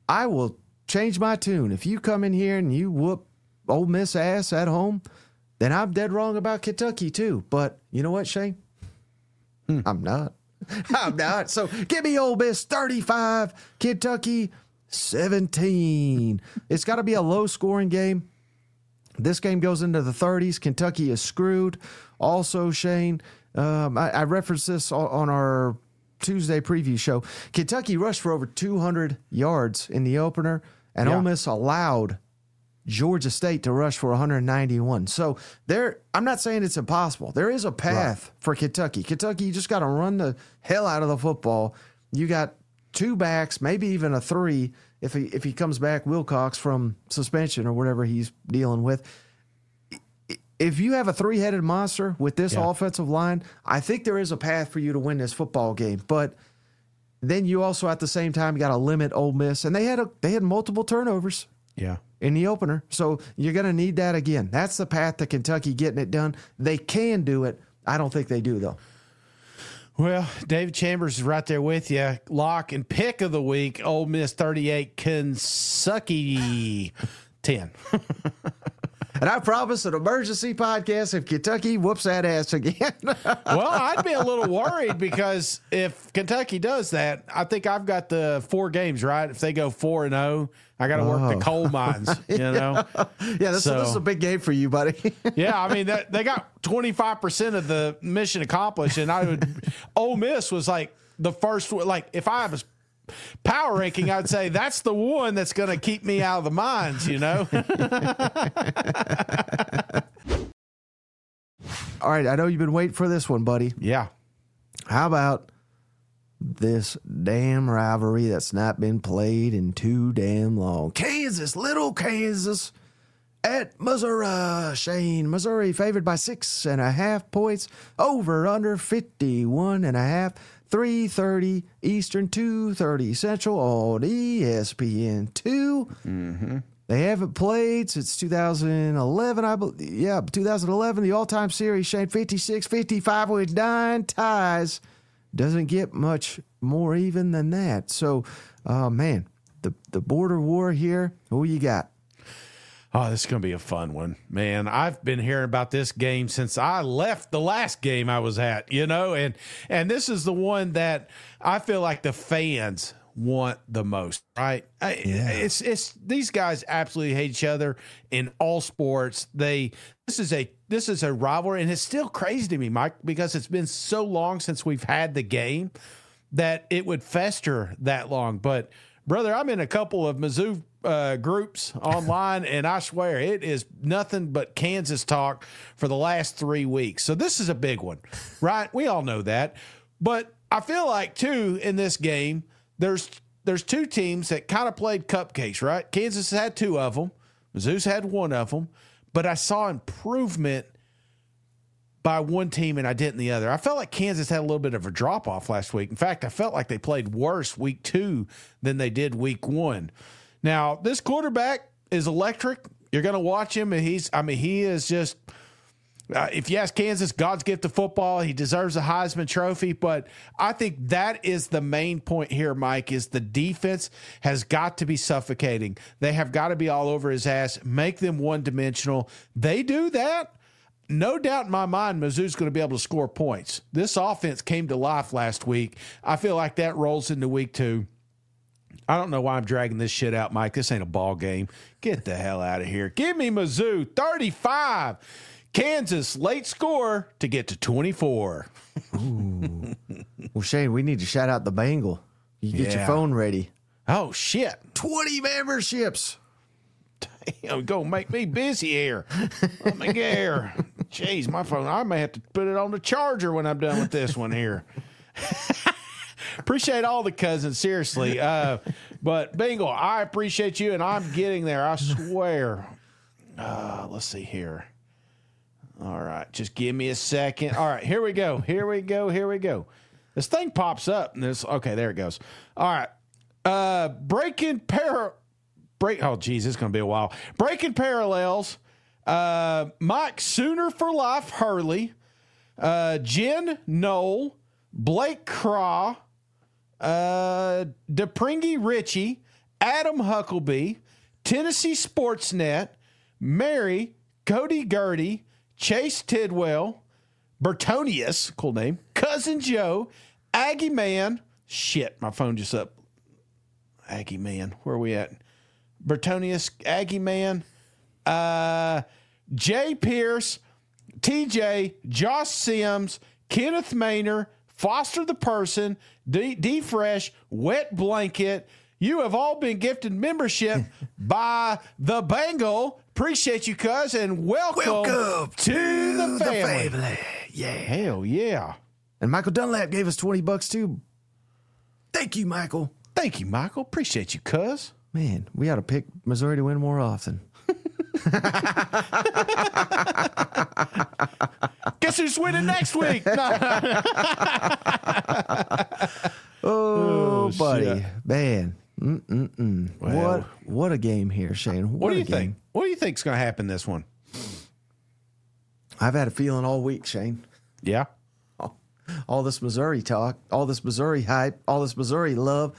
I will change my tune. If you come in here and you whoop Ole Miss ass at home, then I'm dead wrong about Kentucky too. But you know what, Shane? Hmm. I'm not. I'm not. So give me Ole Miss thirty-five, Kentucky seventeen. It's got to be a low-scoring game. This game goes into the thirties. Kentucky is screwed. Also, Shane, um, I, I referenced this on, on our Tuesday preview show. Kentucky rushed for over two hundred yards in the opener, and yeah. Ole Miss allowed Georgia State to rush for one hundred ninety-one. So there, I'm not saying it's impossible. There is a path right. for Kentucky. Kentucky, you just got to run the hell out of the football. You got two backs, maybe even a three if he if he comes back, Wilcox, from suspension or whatever he's dealing with. If you have a three-headed monster with this yeah. offensive line, I think there is a path for you to win this football game. But then you also, at the same time, got to limit Ole Miss, and they had a they had multiple turnovers. Yeah. In the opener. So you're going to need that again. That's the path to Kentucky getting it done. They can do it. I don't think they do, though. Well, David Chambers is right there with you. Lock and pick of the week, Ole Miss thirty-eight, Kentucky ten. And I promise an emergency podcast if Kentucky whoops that ass again. Well, I'd be a little worried because if Kentucky does that, I think I've got the four games, right? If they go four and oh, I got to work oh. the coal mines, you know? Yeah, this, so, this is a big game for you, buddy. Yeah, I mean, that, they got twenty-five percent of the mission accomplished, and I would, Ole Miss was like the first, like, if I have a power ranking, I'd say that's the one that's going to keep me out of the mines, you know? All right, I know you've been waiting for this one, buddy. Yeah. How about this damn rivalry that's not been played in too damn long? Kansas, little Kansas at Missouri. Shane, Missouri favored by six and a half points, over under fifty-one and a half. three thirty Eastern, two thirty Central on E S P N two. Mm-hmm. They haven't played since two thousand eleven, I believe. Yeah, two thousand eleven, the all-time series, Shane, fifty-six fifty-five with nine ties. Doesn't get much more even than that. So, uh, man, the, the border war here, who you got? Oh, this is going to be a fun one, man. I've been hearing about this game since I left the last game I was at, you know, and and this is the one that I feel like the fans want the most, right? I, yeah. It's it's these guys absolutely hate each other in all sports. They this is a this is a rivalry, and it's still crazy to me, Mike, because it's been so long since we've had the game that it would fester that long. But brother, I'm in a couple of Mizzou uh, groups online, and I swear it is nothing but Kansas talk for the last three weeks. So this is a big one, right? We all know that. But I feel like, too, in this game, there's there's two teams that kind of played cupcakes, right? Kansas had two of them. Mizzou's had one of them. But I saw improvement by one team and I didn't the other. I felt like Kansas had a little bit of a drop-off last week. In fact, I felt like they played worse week two than they did week one. Now, this quarterback is electric. You're going to watch him, and he's, I mean, he is just, uh, if you ask Kansas, God's gift of football, he deserves a Heisman Trophy. But I think that is the main point here, Mike, is the defense has got to be suffocating. They have got to be all over his ass, make them one-dimensional. They do that. No doubt in my mind, Mizzou's going to be able to score points. This offense came to life last week. I feel like that rolls into week two. I don't know why I'm dragging this shit out, Mike. This ain't a ball game. Get the hell out of here. Give me Mizzou, thirty-five. Kansas, late score to get to twenty-four. Ooh. Well, Shane, we need to shout out the Bengal. You get Yeah. your phone ready. Oh, shit. twenty memberships. Damn, go make me busy here. Let me get here. Jeez, my phone. I may have to put it on the charger when I'm done with this one here. Appreciate all the cousins, seriously. Uh, but Bengal, I appreciate you, and I'm getting there. I swear. Uh, let's see here. All right, just give me a second. All right, here we go. Here we go. Here we go. This thing pops up, and this. Okay, there it goes. All right, uh, breaking par. Break. Oh, geez, it's going to be a while. Breaking parallels. Uh, Mike Sooner for Life Hurley, uh, Jen Knoll, Blake Craw, uh, DePringy Ritchie, Adam Huckleby, Tennessee Sportsnet, Mary, Cody Gurdy, Chase Tidwell, Bertonius, cool name, Cousin Joe, Aggie Man. Shit, my phone just up. Aggie Man, where are we at? Bertonius, Aggie Man, uh, Jay Pierce, T J, Josh Sims, Kenneth Maynor, Foster the Person, D, D Fresh, Wet Blanket. You have all been gifted membership by the Bengal. Appreciate you, cuz, and welcome, Welcome to, to the the family. family. Yeah. Hell yeah. And Michael Dunlap gave us twenty bucks too. Thank you, Michael. Thank you, Michael. Appreciate you, cuz. Man, we ought to pick Missouri to win more often. Guess who's winning next week? No. Oh, buddy. shit. Man. Mm-mm-mm. Well. What what a game here, Shane. What, What do a you game. think? What do you think's going to happen this one? I've had a feeling all week, Shane. Yeah. All this Missouri talk, all this Missouri hype, all this Missouri love.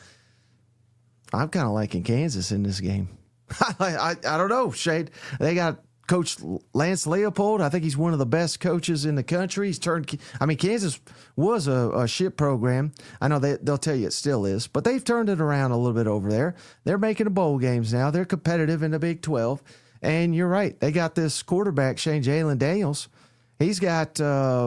I'm kind of liking Kansas in this game. I, I I don't know, Shane. They got Coach Lance Leopold. I think he's one of the best coaches in the country. He's turned. I mean, Kansas was a, a shit program. I know they they'll tell you it still is, but they've turned it around a little bit over there. They're making the bowl games now. They're competitive in the Big twelve. And you're right. They got this quarterback, Shane Jalen Daniels. He's got uh,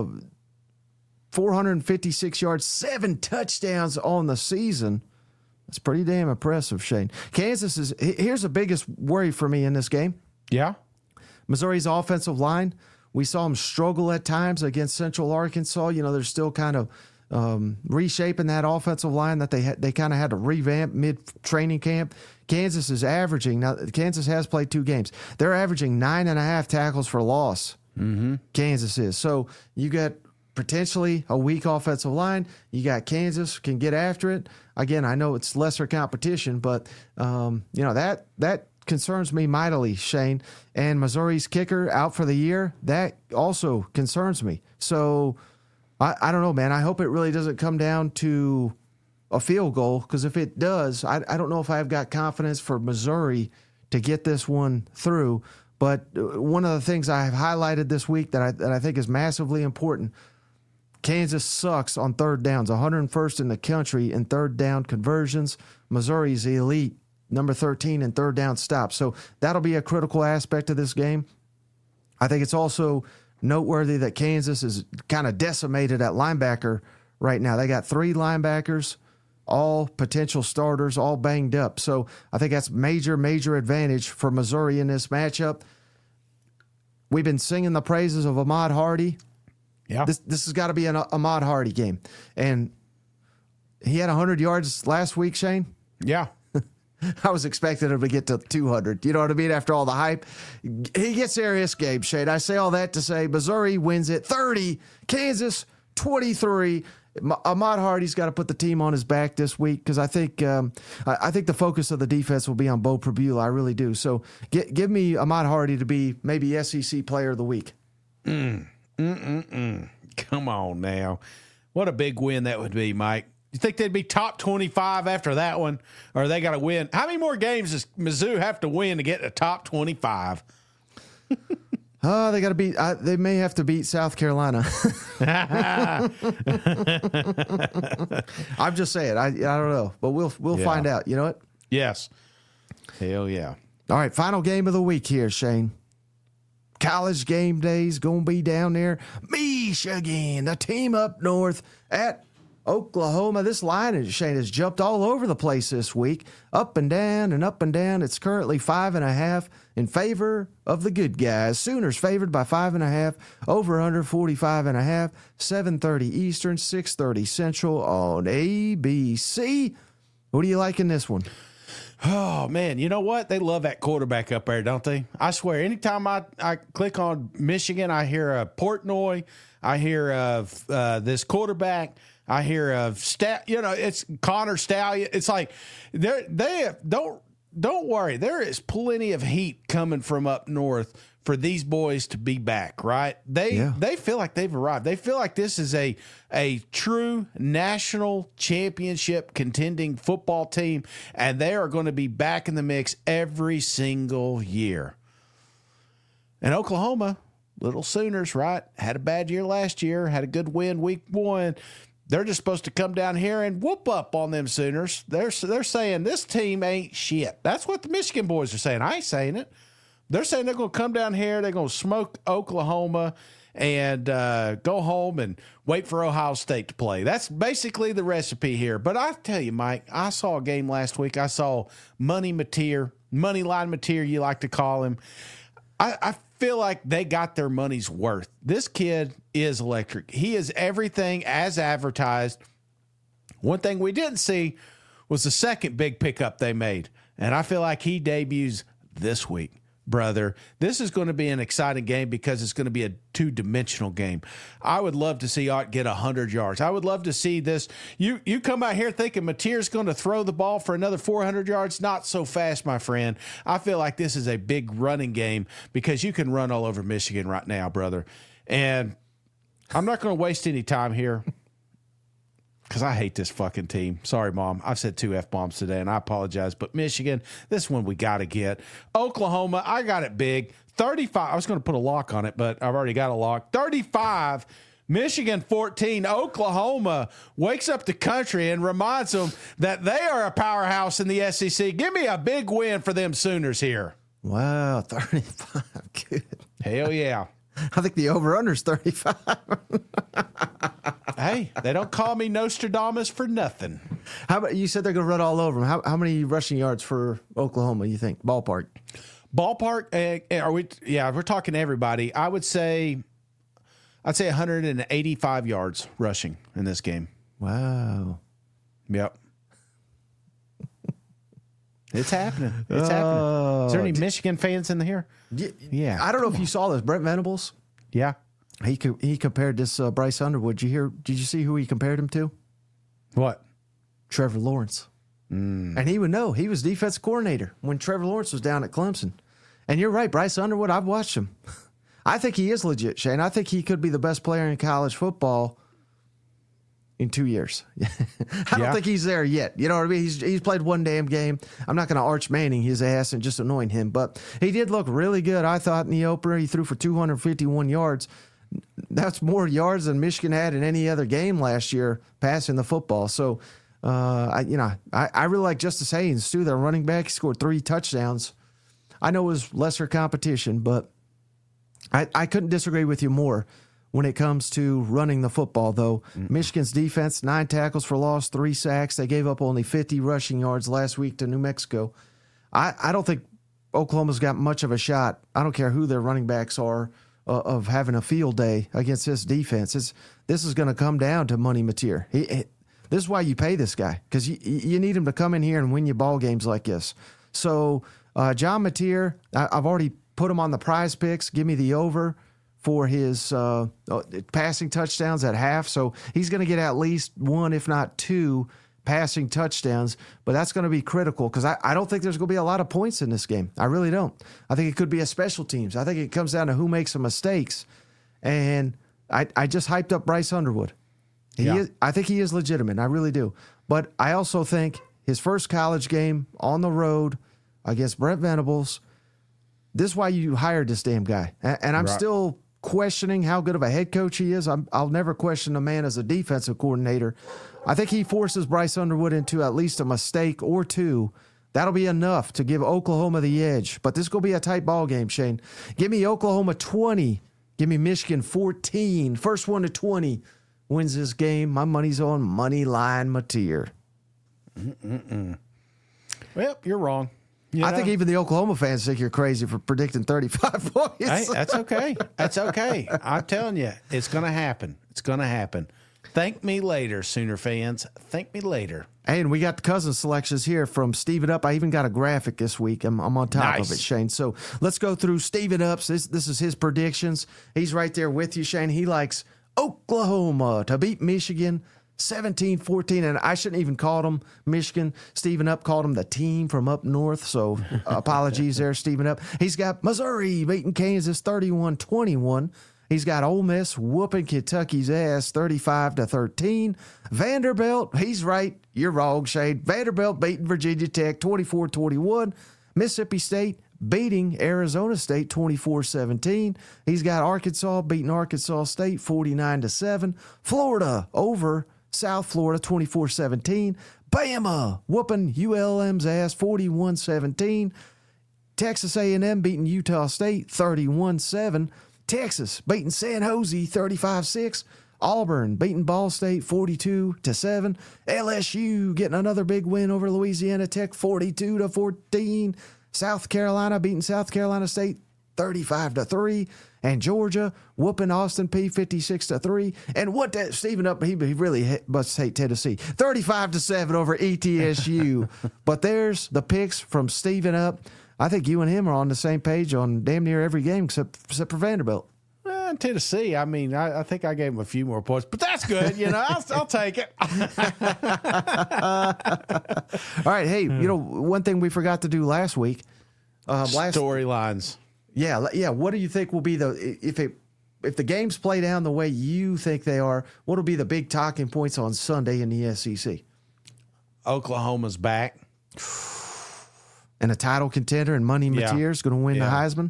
four hundred fifty-six yards, seven touchdowns on the season. That's pretty damn impressive, Shane. Kansas is, here's the biggest worry for me in this game. Yeah. Missouri's offensive line. We saw them struggle at times against Central Arkansas. You know, they're still kind of um, reshaping that offensive line that they had, they kind of had to revamp mid-training camp. Kansas is averaging, now Kansas has played two games. They're averaging nine and a half tackles for loss. Mm-hmm. Kansas is. So you got potentially a weak offensive line. You got Kansas can get after it. Again, I know it's lesser competition, but um, you know that that concerns me mightily, Shane. And Missouri's kicker out for the year, that also concerns me. So I, I don't know, man. I hope it really doesn't come down to a field goal, because if it does, I, I don't know if I've got confidence for Missouri to get this one through. But one of the things I have highlighted this week that I, that I think is massively important, Kansas sucks on third downs, one hundred first in the country in third down conversions. Missouri's elite, number thirteen in third down stops. So that'll be a critical aspect of this game. I think it's also noteworthy that Kansas is kind of decimated at linebacker right now. They got three linebackers, all potential starters, all banged up. So I think that's major, major advantage for Missouri in this matchup. We've been singing the praises of Ahmad Hardy. Yeah. This this has got to be an Ahmad Hardy game. And he had one hundred yards last week, Shane. Yeah. I was expecting him to get to two hundred. You know what I mean? After all the hype. He gets there this game, Shane. I say all that to say Missouri wins it thirty, Kansas twenty-three. Ahmad Hardy's got to put the team on his back this week, because I think um, I, I think the focus of the defense will be on Bo Prabula. I really do. So get, give me Ahmad Hardy to be maybe S E C Player of the Week. Mm. Mm-mm-mm. Come on now. What a big win that would be, Mike. You think they'd be top twenty-five after that one? Or they got to win? How many more games does Mizzou have to win to get to top twenty-five? Oh, they got to beat. Uh, they may have to beat South Carolina. I'm just saying. I I don't know, but we'll we'll Yeah. find out. You know what? Yes. Hell yeah. All right, final game of the week here, Shane. College game days going to be down there. Michigan, the team up north at Oklahoma. This line, is, Shane, has jumped all over the place this week. Up and down and up and down. It's currently five and a half in favor of the good guys. Sooners favored by five and a half. Over under forty-five and a half. seven thirty Eastern, six thirty Central on A B C. What do you like in this one? Oh, man. You know what? They love that quarterback up there, don't they? I swear, anytime I, I click on Michigan, I hear of Portnoy. I hear of uh, this quarterback. I hear of Stal. You know, it's Connor Stallion. It's like they they don't don't worry. There is plenty of heat coming from up north for these boys to be back, right? They Yeah. they feel like they've arrived. They feel like this is a a true national championship contending football team, and they are going to be back in the mix every single year. And Oklahoma, little Sooners, right? Had a bad year last year, had a good win week one. They're just supposed to come down here and whoop up on them Sooners. They're they're saying this team ain't shit. That's what the Michigan boys are saying. I ain't saying it. They're saying they're going to come down here, they're going to smoke Oklahoma and uh, go home and wait for Ohio State to play. That's basically the recipe here. But I tell you, Mike, I saw a game last week. I saw Money Mateer, Money Line Mateer, you like to call him. I, I feel like they got their money's worth. This kid is electric. He is everything as advertised. One thing we didn't see was the second big pickup they made, and I feel like he debuts this week. Brother, this is going to be an exciting game because it's going to be a two-dimensional game. I would love to see Ott get one hundred yards. I would love to see this. You you come out here thinking Mateer's going to throw the ball for another four hundred yards? Not so fast, my friend. I feel like this is a big running game because you can run all over Michigan right now, brother. And I'm not going to waste any time here because I hate this fucking team. Sorry, Mom. I've said two F-bombs today, and I apologize. But Michigan, this one we got to get. Oklahoma, I got it big. thirty-five. I was going to put a lock on it, but I've already got a lock. thirty-five. Michigan fourteen. Oklahoma wakes up the country and reminds them that they are a powerhouse in the S E C. Give me a big win for them Sooners here. Wow, thirty-five. Good. Hell yeah. I think the over-under is thirty-five. Hey, they don't call me Nostradamus for nothing. How about you said they're going to run all over them? How, how many rushing yards for Oklahoma, you think? Ballpark. Ballpark, uh, are we? Yeah, we're talking to everybody. I would say, I'd say one hundred eighty-five yards rushing in this game. Wow. Yep. It's happening. It's Oh, happening. Is there any Michigan fans in here? Yeah. Yeah. I don't know if you saw this. Brent Venables, Yeah. he co- he compared this uh, Bryce Underwood. Did you hear? Did you see who he compared him to? What? Trevor Lawrence. Mm. And he would know. He was defensive coordinator when Trevor Lawrence was down at Clemson. And you're right, Bryce Underwood, I've watched him. I think he is legit, Shane. I think he could be the best player in college football in two years. I don't Yeah. think he's there yet. You know what I mean? He's he's played one damn game. I'm not going to Arch Manning his ass and just anoint him, but he did look really good, I thought, in the opener. He threw for two hundred fifty-one yards. That's more yards than Michigan had in any other game last year passing the football. So, uh, I, you know, I, I really like Justice Haynes, too. Their running back, he scored three touchdowns. I know it was lesser competition, but I, I couldn't disagree with you more when it comes to running the football, though. Mm-hmm. Michigan's defense, nine tackles for loss, three sacks. They gave up only fifty rushing yards last week to New Mexico. I, I don't think Oklahoma's got much of a shot. I don't care who their running backs are uh, of having a field day against this defense. It's, this is going to come down to Money Mateer. He, he, this is why you pay this guy, because you, you need him to come in here and win you ball games like this. So, uh, John Mateer, I, I've already put him on the prize picks. Give me the over for his uh, passing touchdowns at half. So he's going to get at least one, if not two, passing touchdowns. But that's going to be critical because I, I don't think there's going to be a lot of points in this game. I really don't. I think it could be a special teams. I think it comes down to who makes some mistakes. And I, I just hyped up Bryce Underwood. He Yeah. is, I think he is legitimate. I really do. But I also think his first college game on the road against Brent Venables, this is why you hired this damn guy. And, and I'm Right. still questioning how good of a head coach he is. I'm, I'll never question a man as a defensive coordinator. I think he forces Bryce Underwood into at least a mistake or two. That'll be enough to give Oklahoma the edge. But this is going to be a tight ball game, Shane. Give me Oklahoma twenty. Give me Michigan fourteen. First one to twenty wins this game. My money's on Money Line Mateer. Mm-mm-mm. Well, you're wrong. You I know? think even the Oklahoma fans think you're crazy for predicting thirty-five points. Hey, that's okay. That's okay. I'm telling you, it's going to happen. It's going to happen. Thank me later, Sooner fans. Thank me later. Hey, and we got the cousin selections here from Steven Up. I even got a graphic this week. I'm, I'm on top Nice. of it, Shane. So let's go through Steven Up's. This, this is his predictions. He's right there with you, Shane. He likes Oklahoma to beat Michigan seventeen fourteen, and I shouldn't even call them Michigan. Stephen Up called them the team from up north, so apologies there, Stephen Up. He's got Missouri beating Kansas thirty-one twenty-one. He's got Ole Miss whooping Kentucky's ass thirty-five to thirteen. Vanderbilt, he's right. You're wrong, Shade. Vanderbilt beating Virginia Tech twenty-four twenty-one. Mississippi State beating Arizona State twenty-four seventeen. He's got Arkansas beating Arkansas State forty-nine to seven. Florida over South Florida twenty-four seventeen. Bama whooping U L M's ass forty-one seventeen. Texas A and M beating Utah State thirty-one seven. Texas beating San Jose thirty-five six. Auburn beating Ball State forty-two to seven. L S U getting another big win over Louisiana Tech forty-two to fourteen. South Carolina beating South Carolina State thirty-five to three. And Georgia whooping Austin Peay fifty-six to three. And what that Stephen Up, he, he really must hate Tennessee. thirty-five to seven over E T S U. But there's the picks from Stephen Up. I think you and him are on the same page on damn near every game except, except for Vanderbilt. Eh, Tennessee, I mean, I, I think I gave him a few more points, but that's good. You know, I'll, I'll take it. All right. Hey, you know, one thing we forgot to do last week. Uh, last Storylines. Yeah. Yeah. What do you think will be the, if it, if the games play down the way you think they are, what will be the big talking points on Sunday in the S E C? Oklahoma's back. And a title contender and Money Yeah. Mateer's going to win Yeah. the Heisman?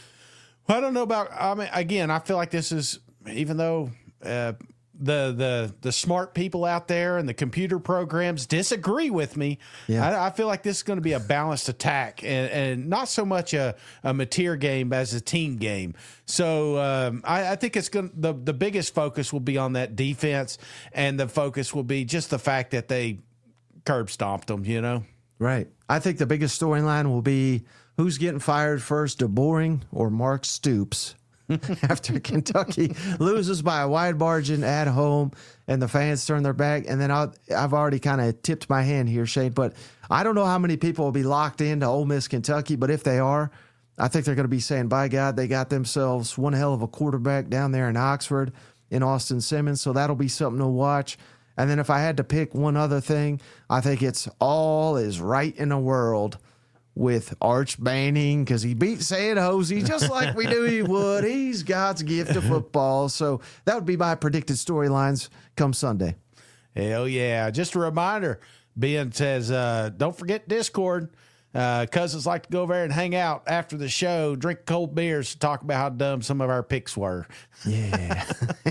Well, I don't know about. I mean, again, I feel like this is, even though uh, the the the smart people out there and the computer programs disagree with me, Yeah. I, I feel like this is going to be a balanced attack and, and not so much a, a Mateer game as a team game. So um, I, I think it's going the the biggest focus will be on that defense, and the focus will be just the fact that they curb stomped them. You know. Right. I think the biggest storyline will be who's getting fired first, DeBoring or Mark Stoops, after Kentucky loses by a wide margin at home and the fans turn their back. And then I'll, I've already kind of tipped my hand here, Shane, but I don't know how many people will be locked into Ole Miss, Kentucky, but if they are, I think they're going to be saying, by God, they got themselves one hell of a quarterback down there in Oxford in Austin Simmons. So that'll be something to watch. And then if I had to pick one other thing, I think it's all is right in the world with Arch Manning, because he beat San Jose just like we knew he would. He's God's gift to football. So that would be my predicted storylines come Sunday. Hell yeah. Just a reminder, Ben says, uh, don't forget Discord. Uh, cousins like to go over there and hang out after the show, drink cold beers, to talk about how dumb some of our picks were. Yeah.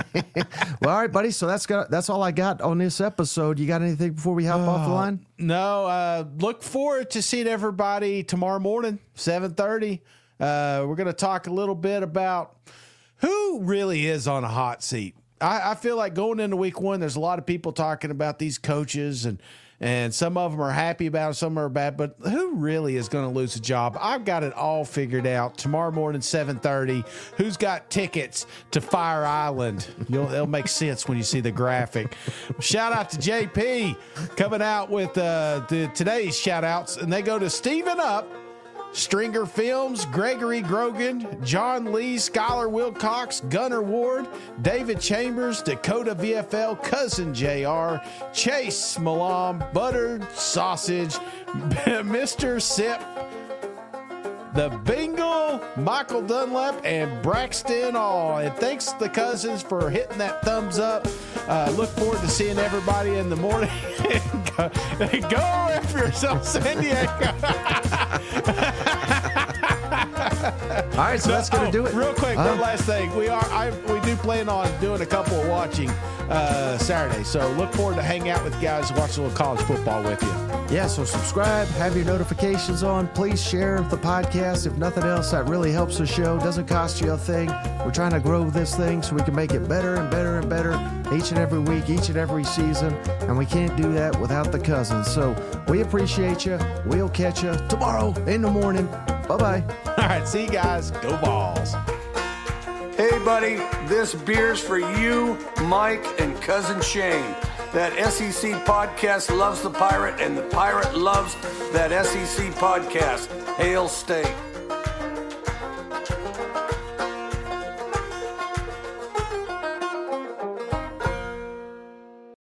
Well, all right, buddy. So that's got that's all I got on this episode. You got anything before we hop uh, off the line? No. Uh, look forward to seeing everybody tomorrow morning, seven thirty. Uh, we're going to talk a little bit about who really is on a hot seat. I, I feel like going into week one, there's a lot of people talking about these coaches, and And some of them are happy about it, some are bad, but who really is going to lose a job? I've got it all figured out. Tomorrow morning, seven thirty. Who's got tickets to Fire Island? You'll, it'll make sense when you see the graphic. Shout out to J P coming out with uh, the today's shout outs, and they go to Stephen Up, Stringer Films, Gregory Grogan, John Lee, Skylar Wilcox, Gunnar Ward, David Chambers, Dakota V F L, Cousin J R, Chase Malam, Buttered Sausage, Mister Sip, the Bingle, Michael Dunlap, and Braxton All. And thanks to the cousins for hitting that thumbs up. Uh, look forward to seeing everybody in the morning. go, go Raptors on San Diego. All right, so that's going to oh, do it. Real quick, uh, one last thing. We are I we do plan on doing a couple of watching uh, Saturday. So look forward to hanging out with you guys and watch a little college football with you. Yeah, so subscribe, have your notifications on. Please share the podcast. If nothing else, that really helps the show. Doesn't cost you a thing. We're trying to grow this thing so we can make it better and better and better each and every week, each and every season. And we can't do that without the cousins. So we appreciate you. We'll catch you tomorrow in the morning. Bye-bye. All right, see you guys. Go Balls. Hey, buddy, this beer's for you, Mike, and Cousin Shane. That S E C podcast loves the Pirate, and the Pirate loves that S E C podcast. Hail State.